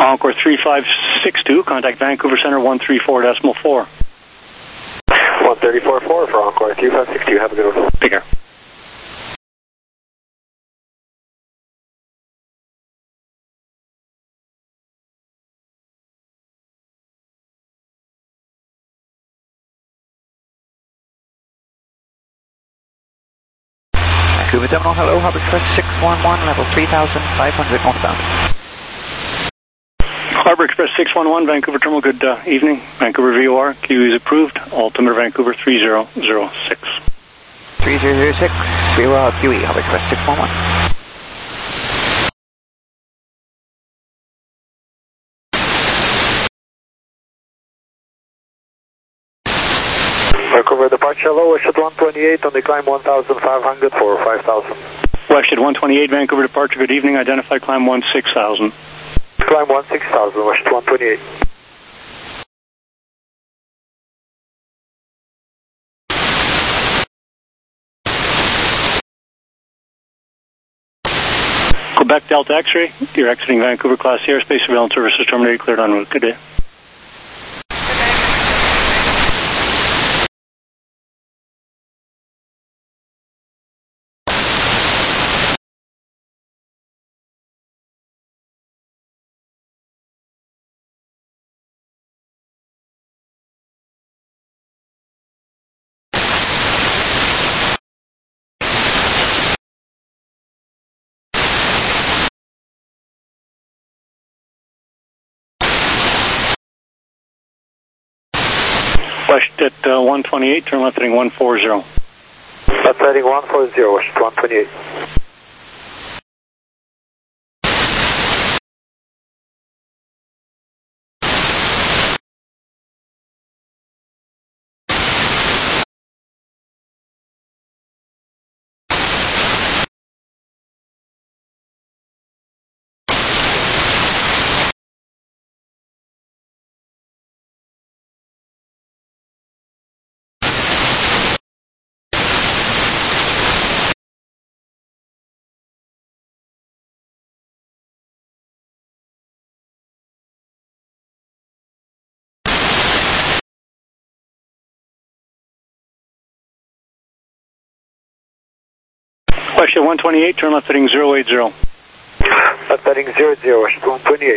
Encore 3562, contact Vancouver Center 134.4. 134.4 for Encore 3562. Have a good one. Take care. Vancouver Terminal, hello, Harbor Express 611, level 3,500 northbound. Harbor Express 611, Vancouver Terminal, good evening. Vancouver VOR, QE is approved. Altimeter Vancouver 3006. 3006, VOR QE, Harbor Express 611. Vancouver departure, hello, Westjet 128 on the climb 1,500 for 5,000. Westjet 128, Vancouver departure, good evening. Identify climb 16,000. Climb 16,000, Westjet 128. Quebec Delta X-ray, you're exiting Vancouver Class C airspace, surveillance services terminated, cleared en route. Good day. Westjet 128, turn left heading 140. Left heading 140, Westjet 128. Westjet 128, turn left heading 080. Left heading 00, Westjet 128.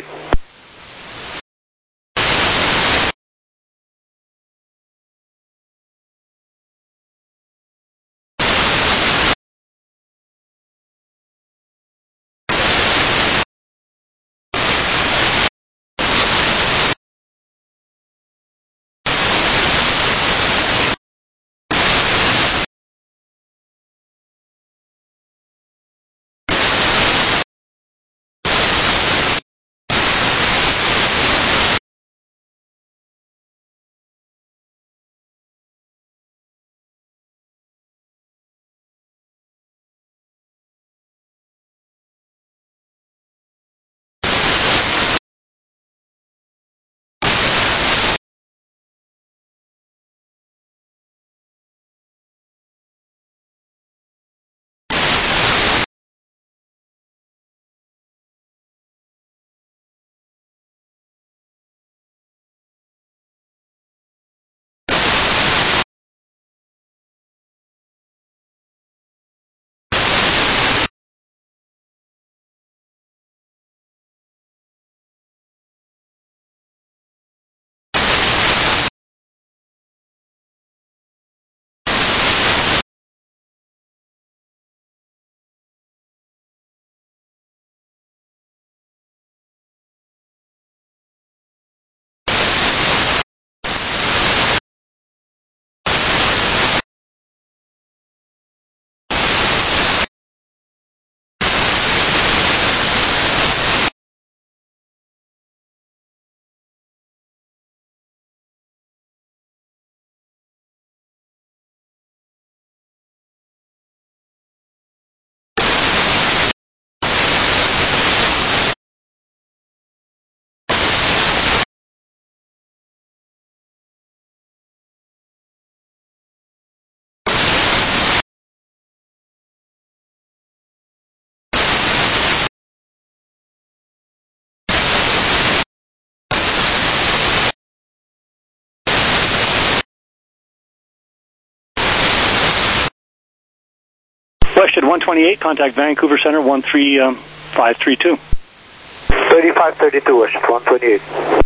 WestJet 128, contact Vancouver Center 13532. 3532, WestJet 128.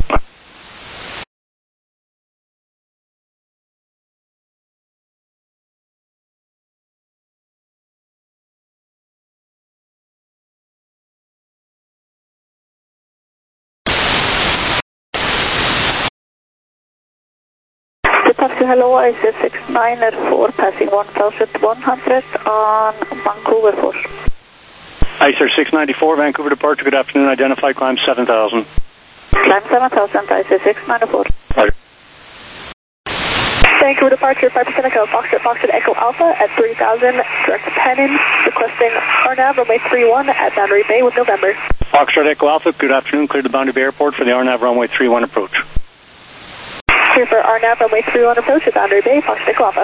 Taxi, hello, IC 6984, passing 1100 on Vancouver 4. ICER 694, Vancouver departure, good afternoon, identify, climb 7000. Climb 7000, IC 694. Roger. Vancouver departure, 5% Echo, Foxtrot Echo Alpha at 3000, direct to Pennin, requesting RNAV runway 31 at Boundary Bay with November. Foxtrot Echo Alpha, good afternoon, clear the Boundary Bay Airport for the RNAV runway 31 approach. Clear for RNAV runway 31 approach at Boundary Bay, Foxtrot Echo Alpha.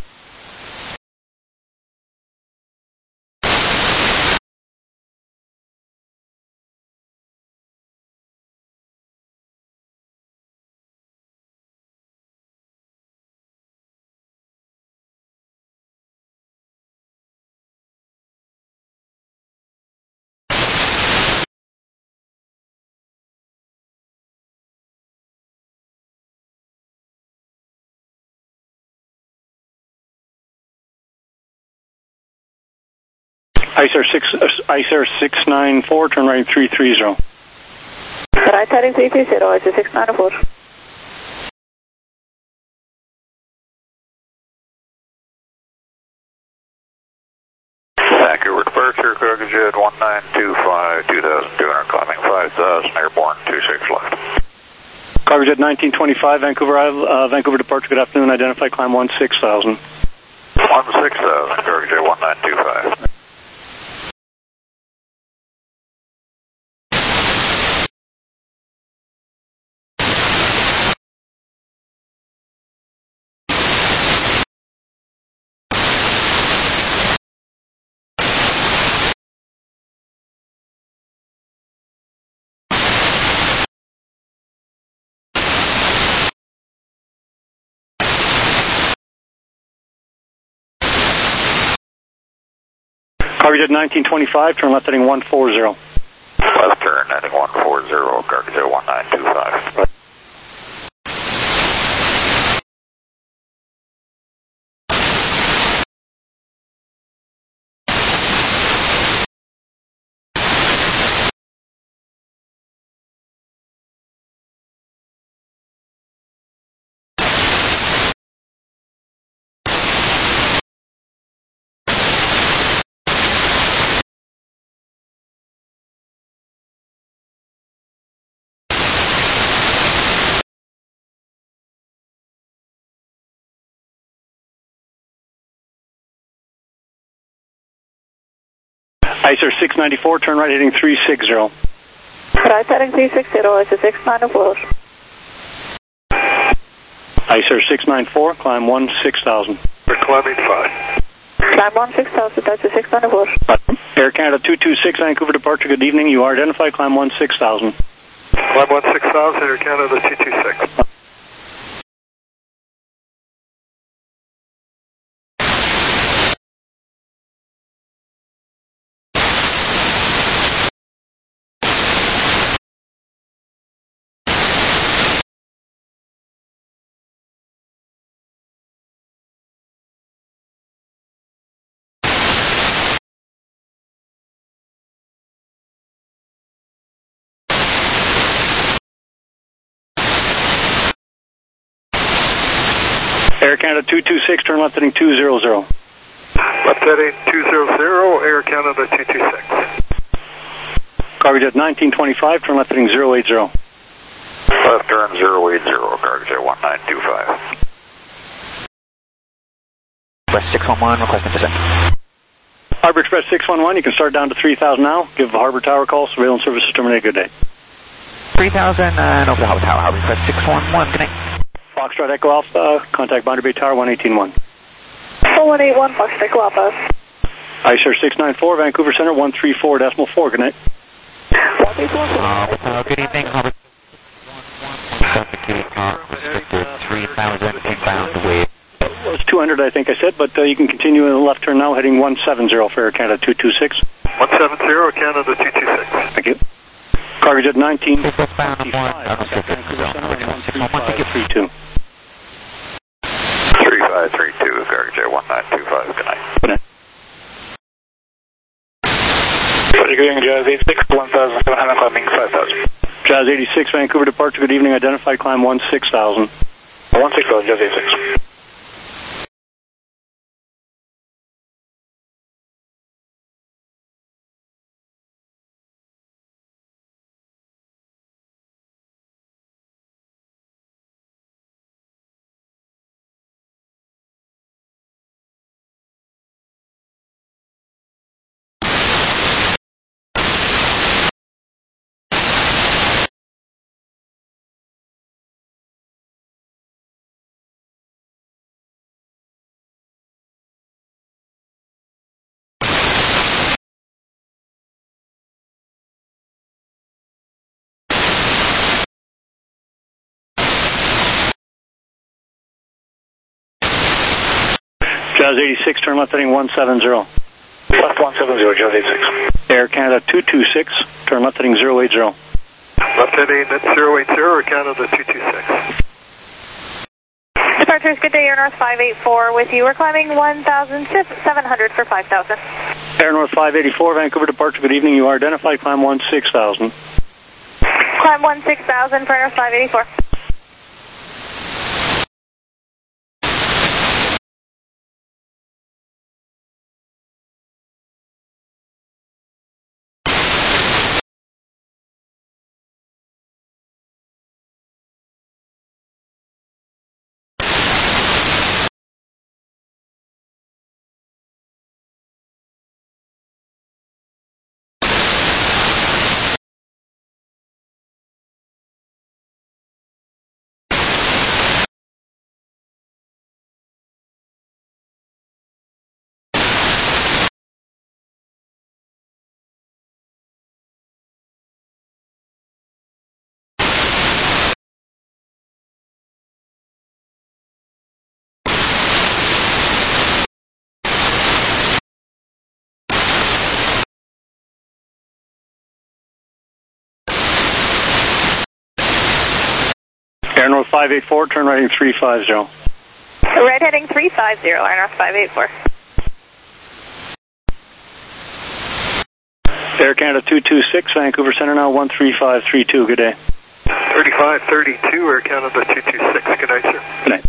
ICER 694, turn right 330. Right heading 330, IC 694. Vancouver departure, Cargojet 1925, 2200, climbing 5000, airborne 26 left. Cargojet 1925, Vancouver departure, good afternoon, identify, climb 16,000. 16,000, Cargojet 1925. Cargojet 1925, turn left heading 140. Left turn heading 140, Cargojet 1925. ICER 694, turn right heading 360. Right heading 360, IC 694. ICER 694, climb 16,000. We're climbing 5. Climb 16,000, IC 694. Air Canada 226, Vancouver departure, good evening, you are identified, climb 16,000. Climb 16,000, Air Canada 226. Air Canada 226, turn left heading 200. Left heading 200, Air Canada 226. Cargojet 1925, turn left heading 080. Left turn 080, Cargojet 1925. West 611, requesting descent. Harbor Express 611, you can start down to 3,000 now. Give the Harbor Tower a call, surveillance services terminate, good day. 3,000 and over the Harbor Tower, Harbor Express 611, good night. Foxtrot Echo Alpha, contact Boundary Bay Tower 1181. 4181, Foxtrot Echo Alpha. ICER 694, Vancouver Center 134.4, good night. 134. Good evening, Harbor. 172 restricted 3,000 inbound with Well, it's 200, I think I said, but you can continue in the left turn now, heading 170 for Air Canada 226. 170, Canada 226. Thank you. Cargo jet 1925. 3532, Cargo jet 1925, good night. Good night. Jazz 86, 1,700, climbing 5,000. Jazz 86, Vancouver departure, good evening, identified climb 16,000. 16,000, Jazz 86. Jazz 86, turn left heading 170. Left 170, Jazz 86. Air Canada 226, turn left heading 080. Left heading at 080, Air Canada 226. Departures, good day, Air North 584 with you. We're climbing 1,700 for 5,000. Air North 584, Vancouver departure, good evening, you are identified, climb 16,000. Climb 16,000 for Air North 584. Air North 584, turn right heading 350. Right heading 350, Air North 584. Air Canada 226, Vancouver Center now 13532, good day. 3532, Air Canada 226, good night, sir. Good night.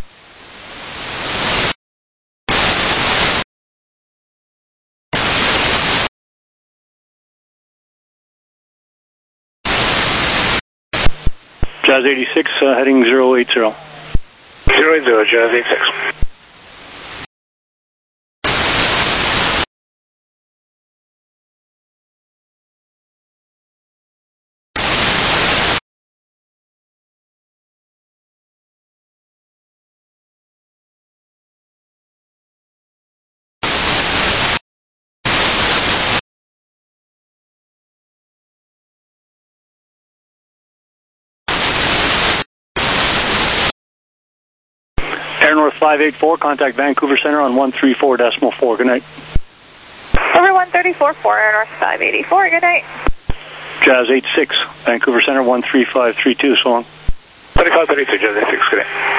Jazz 86, heading 080. 080, Jazz 86. Air North 584, contact Vancouver Center on 134.4. Good night. Over 134.4, Air North 584, good night. Jazz 86, Vancouver Center 13532, so long. 3532, Jazz 86, good night.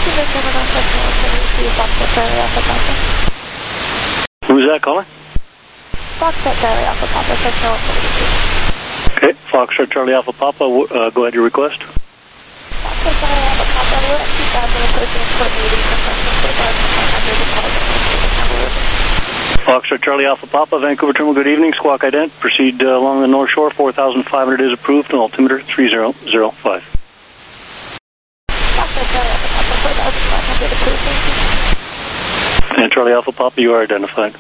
Who's that caller? Foxtrot Charlie Alpha Papa, Sentinel 42. Okay, Foxtrot Charlie Alpha Papa, go ahead, your request. Foxtrot Charlie Alpha Papa, we're at 2000 approaching Port Meeting from Foxtrot Charlie Alpha Papa, Vancouver Terminal, good evening. Squawk ident, proceed along the North Shore, 4,500 is approved, and altimeter 3005. Foxtrot Charlie Alpha Papa, 4,500 approved, thank you. And Charlie Alpha Papa, you are identified.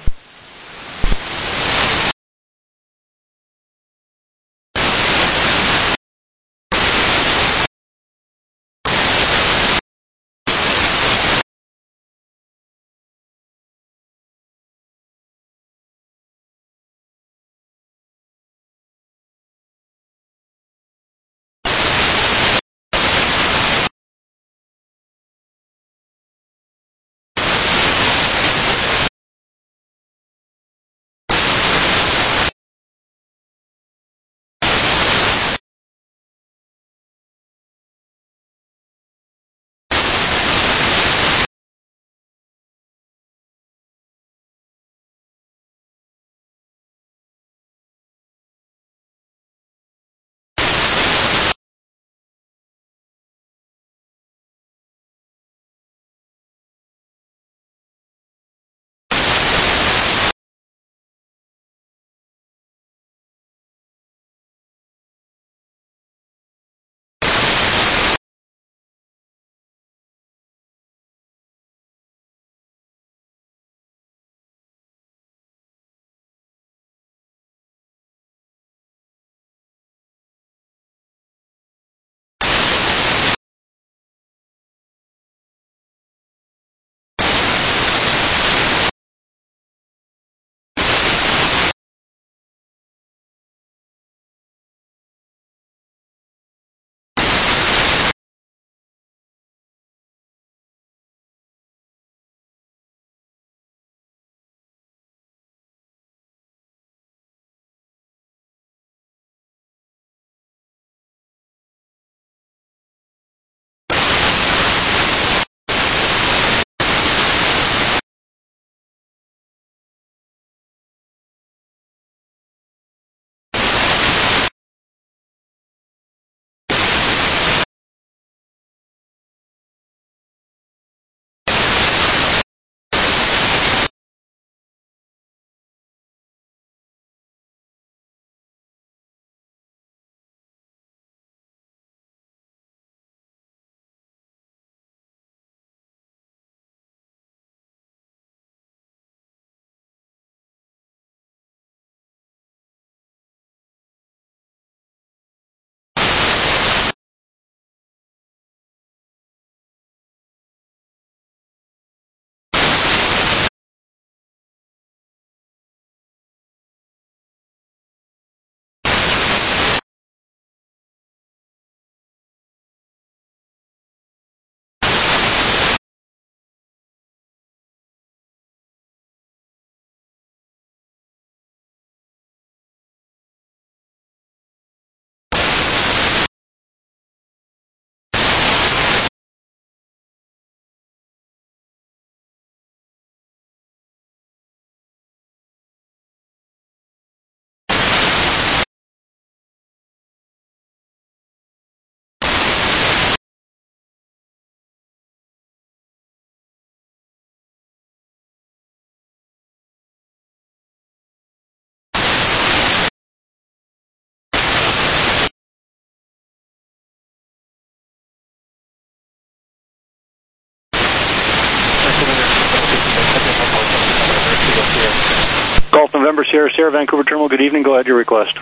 Golf November Sierra Sierra, Vancouver Terminal, good evening. Go ahead, your request.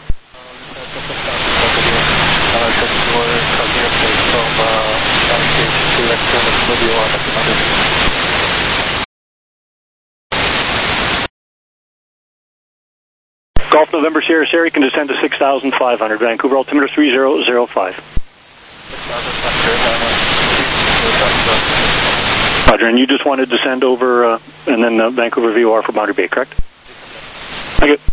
Golf November Sierra Sierra, you can descend to 6,500. Vancouver altimeter 3005. Roger, and you just wanted to send over and then Vancouver VOR for Boundary Bay, correct? Thank you.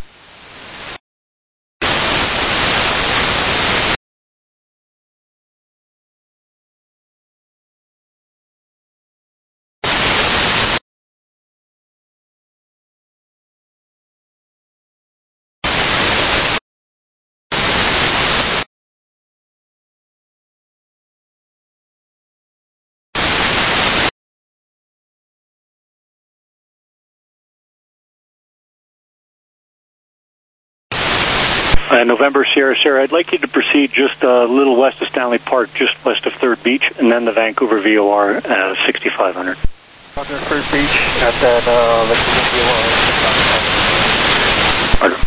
November Sierra Sierra, I'd like you to proceed just a little west of Stanley Park, just west of 3rd Beach, and then the Vancouver VOR 6500. Roger, 3rd Beach, and then Vancouver VOR 6500.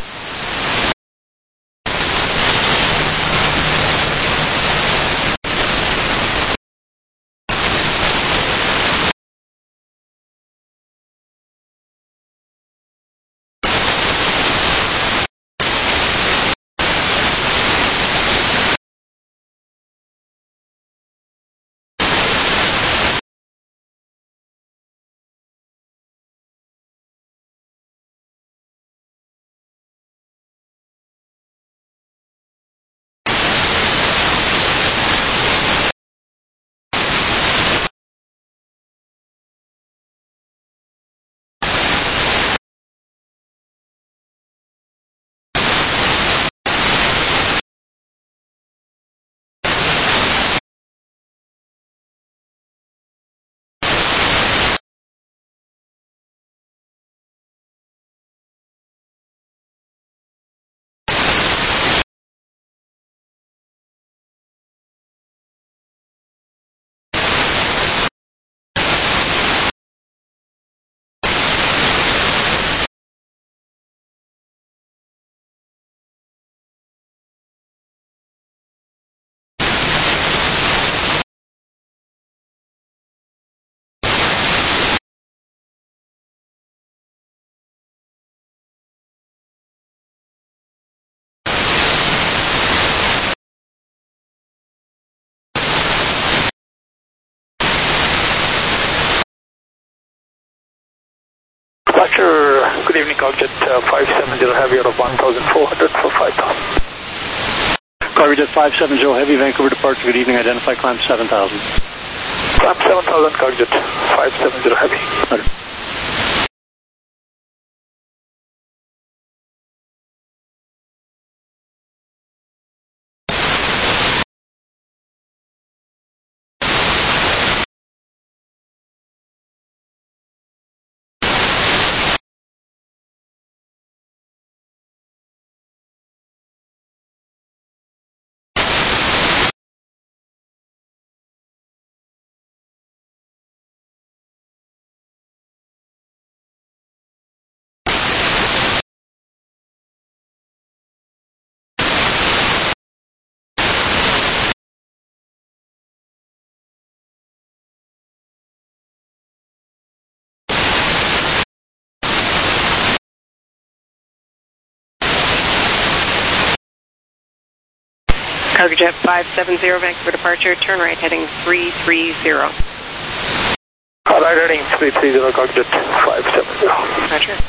Departure, good evening, Cargojet 570 Heavy out of 1,400 for 5,000. Cargojet 570 Heavy, Vancouver departure, good evening, identify climb 7,000. Climb 7,000, Cargojet 570 Heavy. Roger. Cargojet 570 Vancouver departure, turn right heading 330. Right heading 330, Cargojet 570. Roger.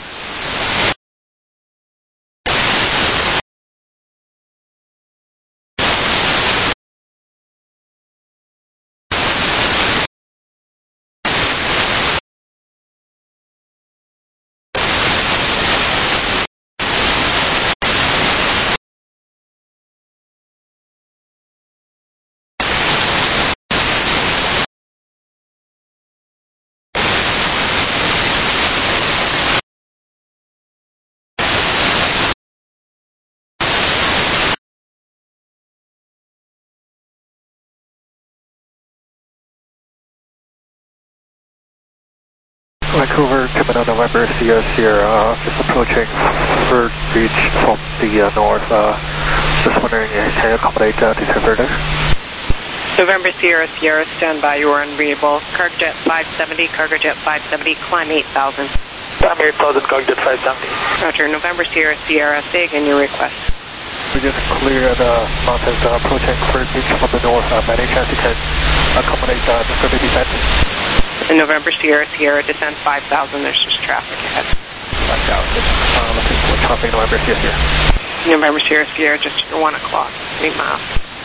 Vancouver, Camino November, Sierra Sierra, just approaching 3rd Beach from the north. Just wondering, can you accommodate December there? November Sierra Sierra, stand by, you are unreadable. Cargojet 570, Cargojet 570, climb 8,000. Climb 8,000, Cargojet 570. Roger, November Sierra Sierra, say again your request. We just cleared mountains approaching 3rd Beach from the north. Any chance you can accommodate disturbing descent? In November Sierra Sierra, descent 5,000, there's just traffic ahead. 5,000. Looking for traffic November Sierra Sierra. November Sierra Sierra, just after 1 o'clock, 8 miles.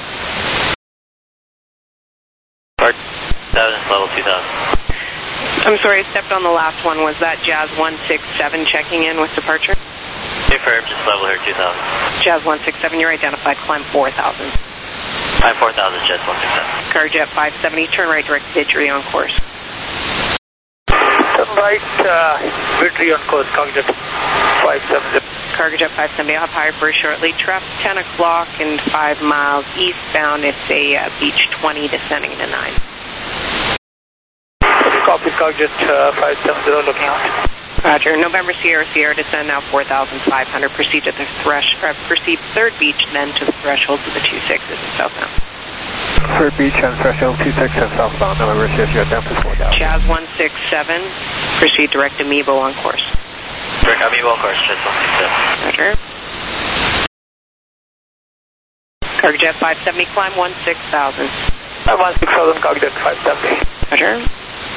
1,000, level 2,000. I'm sorry, I stepped on the last one. Was that Jazz 167 checking in with departure? Confirmed, just level her 2,000. Jazz 167, you're identified, climb 4,000. Climb 4,000, Jazz 167. Cargojet 570, turn right direct Didgeridoo on course. Turn right, Victory on course, Cargojet 570. Cargojet 570, up higher for shortly. Traffic 10 o'clock and 5 miles eastbound. It's a Beach 20 descending to 9. Copy, Cargojet 570, looking out. Roger. November Sierra Sierra, descend now 4,500. Proceed to the proceed third beach, then to the threshold to the 26 southbound. Third beach and threshold 26 southbound. November Sierra Sierra, down to 4,000. Chaz 167, proceed direct to Amiibo on course. Direct Amiibo on course, Chaz 167. Roger. Cargojet 570, climb 16,000. 16,000, Cargojet 570. Roger.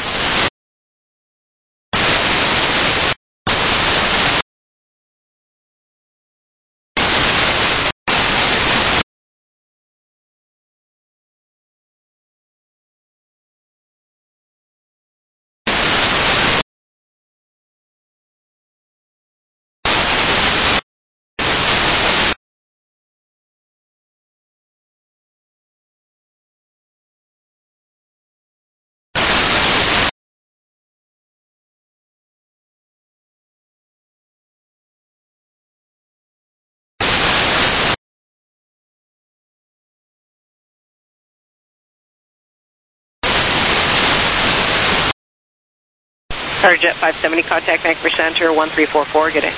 Cargojet 570, contact Vancouver Center 1344, good day.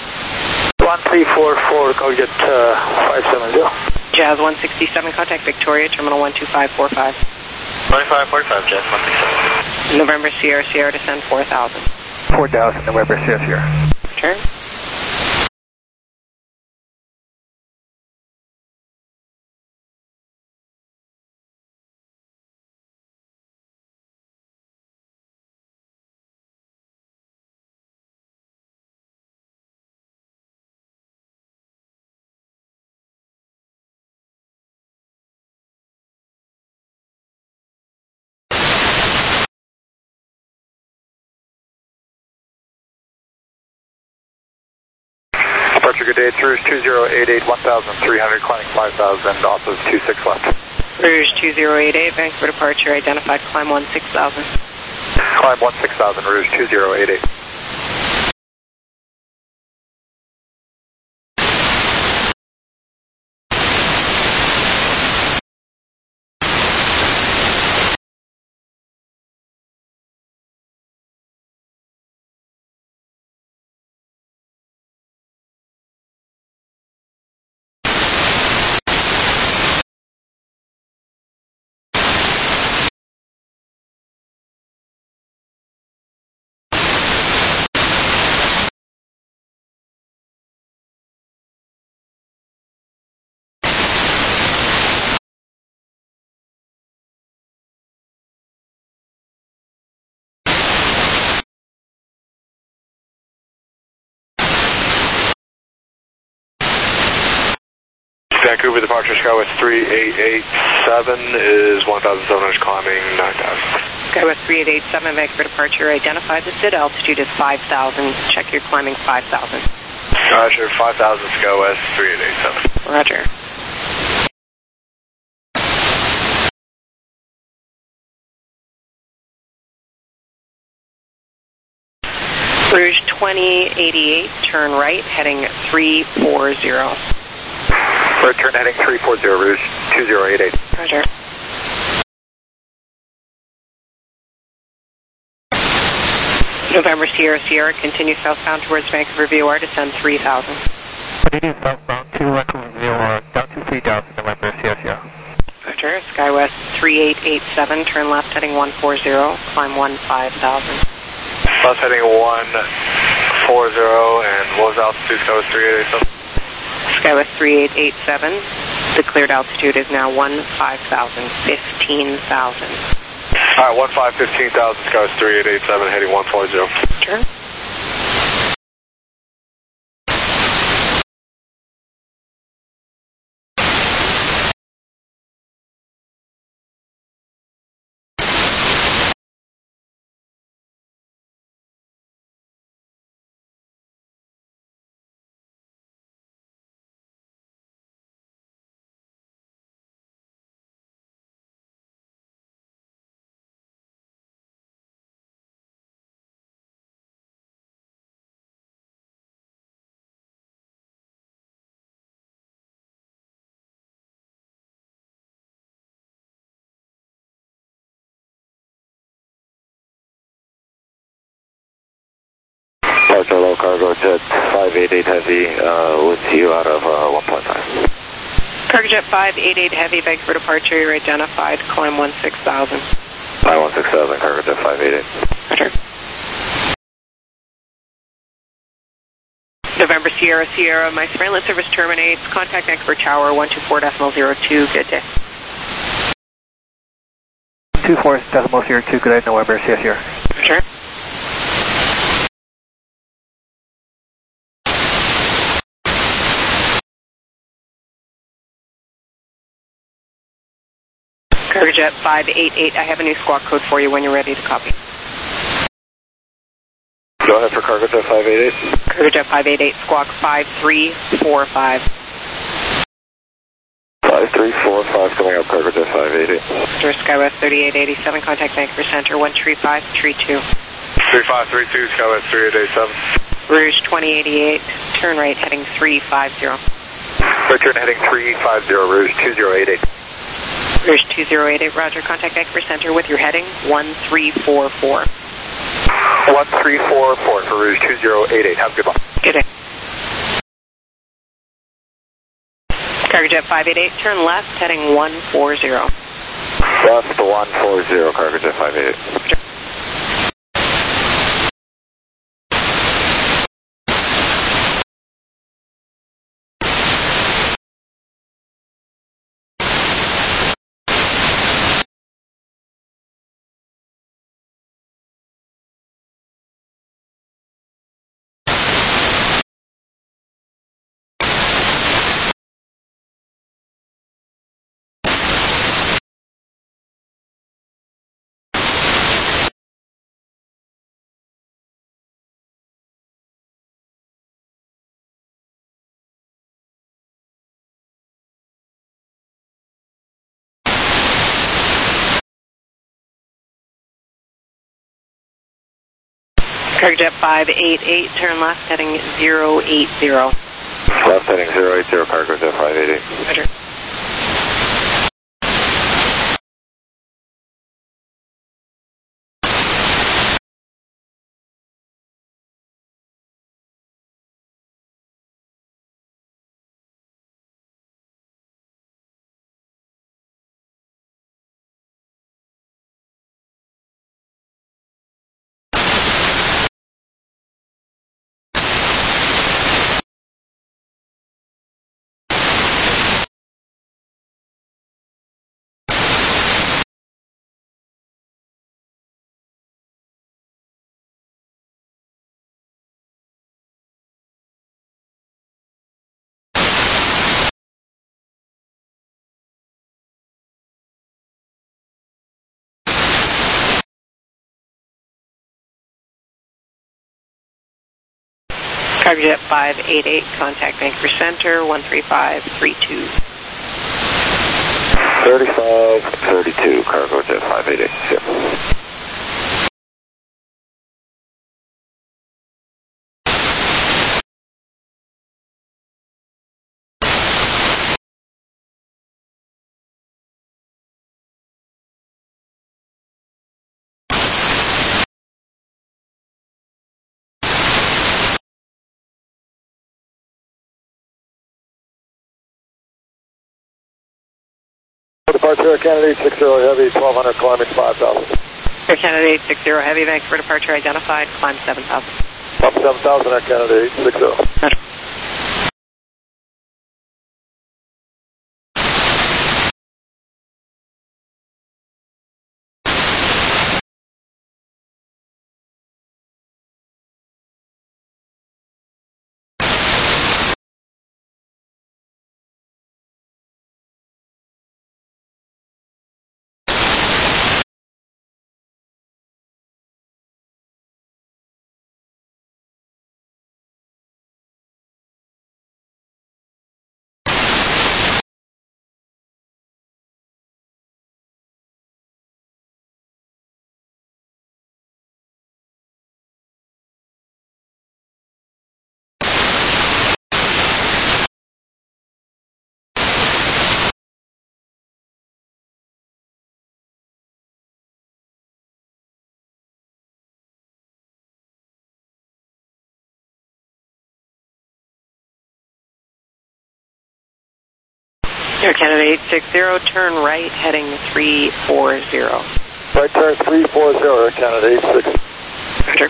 1344, Cargojet 570. Jazz 167, contact Victoria, terminal 12545. 2545, Jazz 167. November Sierra Sierra, descend 4,000. 4,000, November Sierra Sierra. Turn. Departure, good day, it's Rouge 2088, 1,300, climbing 5,000, off of 26 left. Rouge 2088, Vancouver departure, identified, climb 16,000. Climb 16,000, Rouge 2088. Vancouver departure Skywest 3887 is 1,700 climbing 9,000. Skywest 3887, Vancouver departure, identified, the SID altitude is 5,000, check your climbing 5,000. Roger, 5,000 Skywest 3887. Roger. Rouge 2088, turn right, heading 340. Return heading 340, Rouge 2088. Roger. November Sierra Sierra, continue southbound towards Vancouver VOR, descend 3,000. Continue southbound to Vancouver VOR, down to 3,000, November Sierra Sierra. Roger, Skywest 3887, turn left heading 140, climb 15,000. Left heading 140, and what was altitude? Skywest 3887. Skywest 3887, the cleared altitude is now 15,000, 15,000. Alright, 15,000, Skywest 3887, heading 140. Sure. Departure low cargo jet 588 heavy with you out of 1.9. Cargo jet 588 heavy, Vancouver departure, you're identified, climb 16,000. Climb 16,000, cargo jet 588. Roger. November Sierra Sierra, my surveillance service terminates, contact Vancouver Tower 124.02, good day. 24.02, good day, November Sierra Sierra. Sure. Cargo jet 588, I have a new squawk code for you when you're ready to copy. Go ahead for cargo jet 588. Cargo jet 588, squawk 5345. 5345 coming up, cargo jet 588. SkyWest 3887, contact Vancouver Center 13532. 3532, SkyWest 3887. Rouge 2088, turn right heading 350. Return heading 350, Rouge 2088. Rouge 2088, roger, contact Vancouver Center with your heading 1344. 1344 for Rouge 2088, have a good one. Good day. Cargo jet 588, turn left heading 140. Left 140, cargo jet 588. Roger. Cargo jet 588, turn left heading 080. Left heading 080, cargo jet 588. Roger. Cargo jet 588, contact Vancouver Center 13532. 3532, cargo jet 588. Yeah. Departure Air Canada 60 Heavy, 1200, climbing 5,000. Air Canada 860 Heavy, Vancouver departure identified, climb 7,000. Up 7,000, Air Canada 860. Air Canada 860, turn right, heading 340. Right turn 340, Air Canada 860. Roger.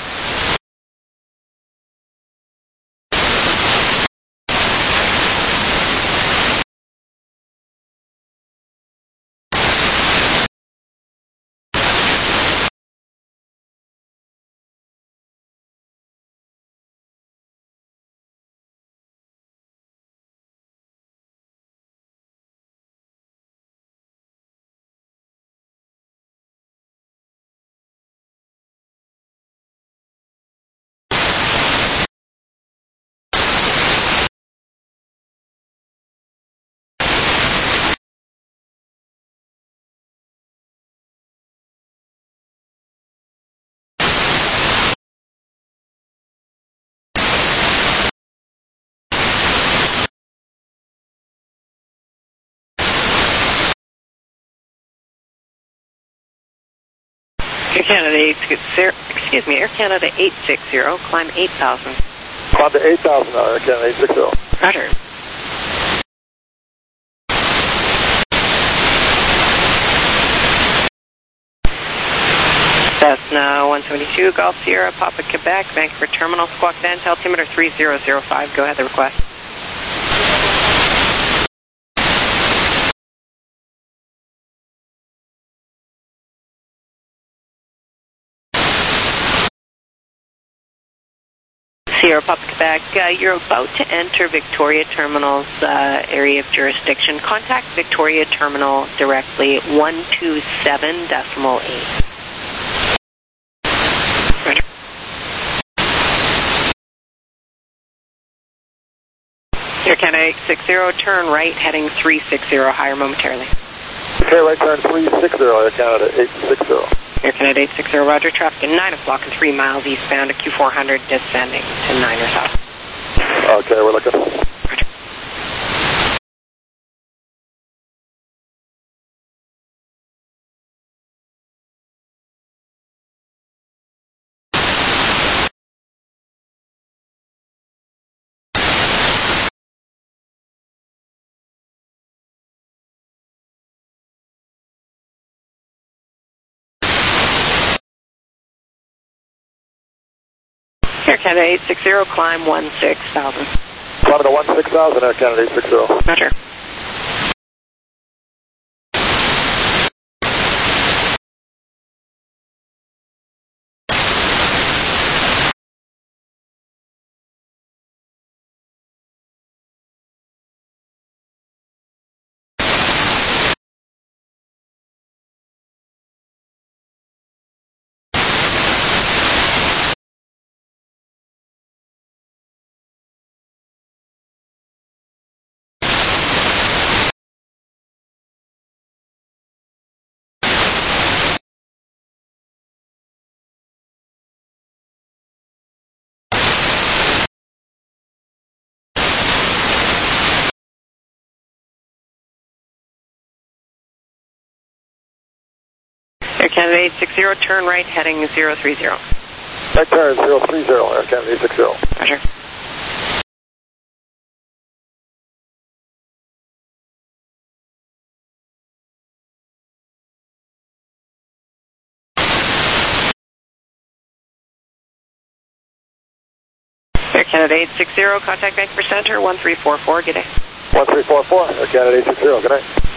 Air Canada 860, Air Canada 860, climb 8,000. Climb to 8,000 now, Air Canada 860. Roger. Cessna 172, Golf Sierra, Papa Quebec, Vancouver Terminal, Squawk Dent, altimeter 3005. Go ahead, the request. Sierra, Papa Quebec, you're about to enter Victoria Terminal's area of jurisdiction. Contact Victoria Terminal directly, 127.8. Roger. Air Canada 860, turn right, heading 360, higher momentarily. Okay, right turn 360, Air Canada 860. Air Canada 860, roger. Traffic at 9 o'clock and 3 miles eastbound to Q400, descending to 9er south. Okay, we're looking. Roger. Air Canada 860, climb 16,000. Climb to 16,000, Air Canada 860. Roger. Air Canada 860, turn right, heading 030. Right turn 030, Air Canada 860. Roger. Air Canada 860, contact Vancouver Center, 1344, good day. 1344, Air Canada 860, good night.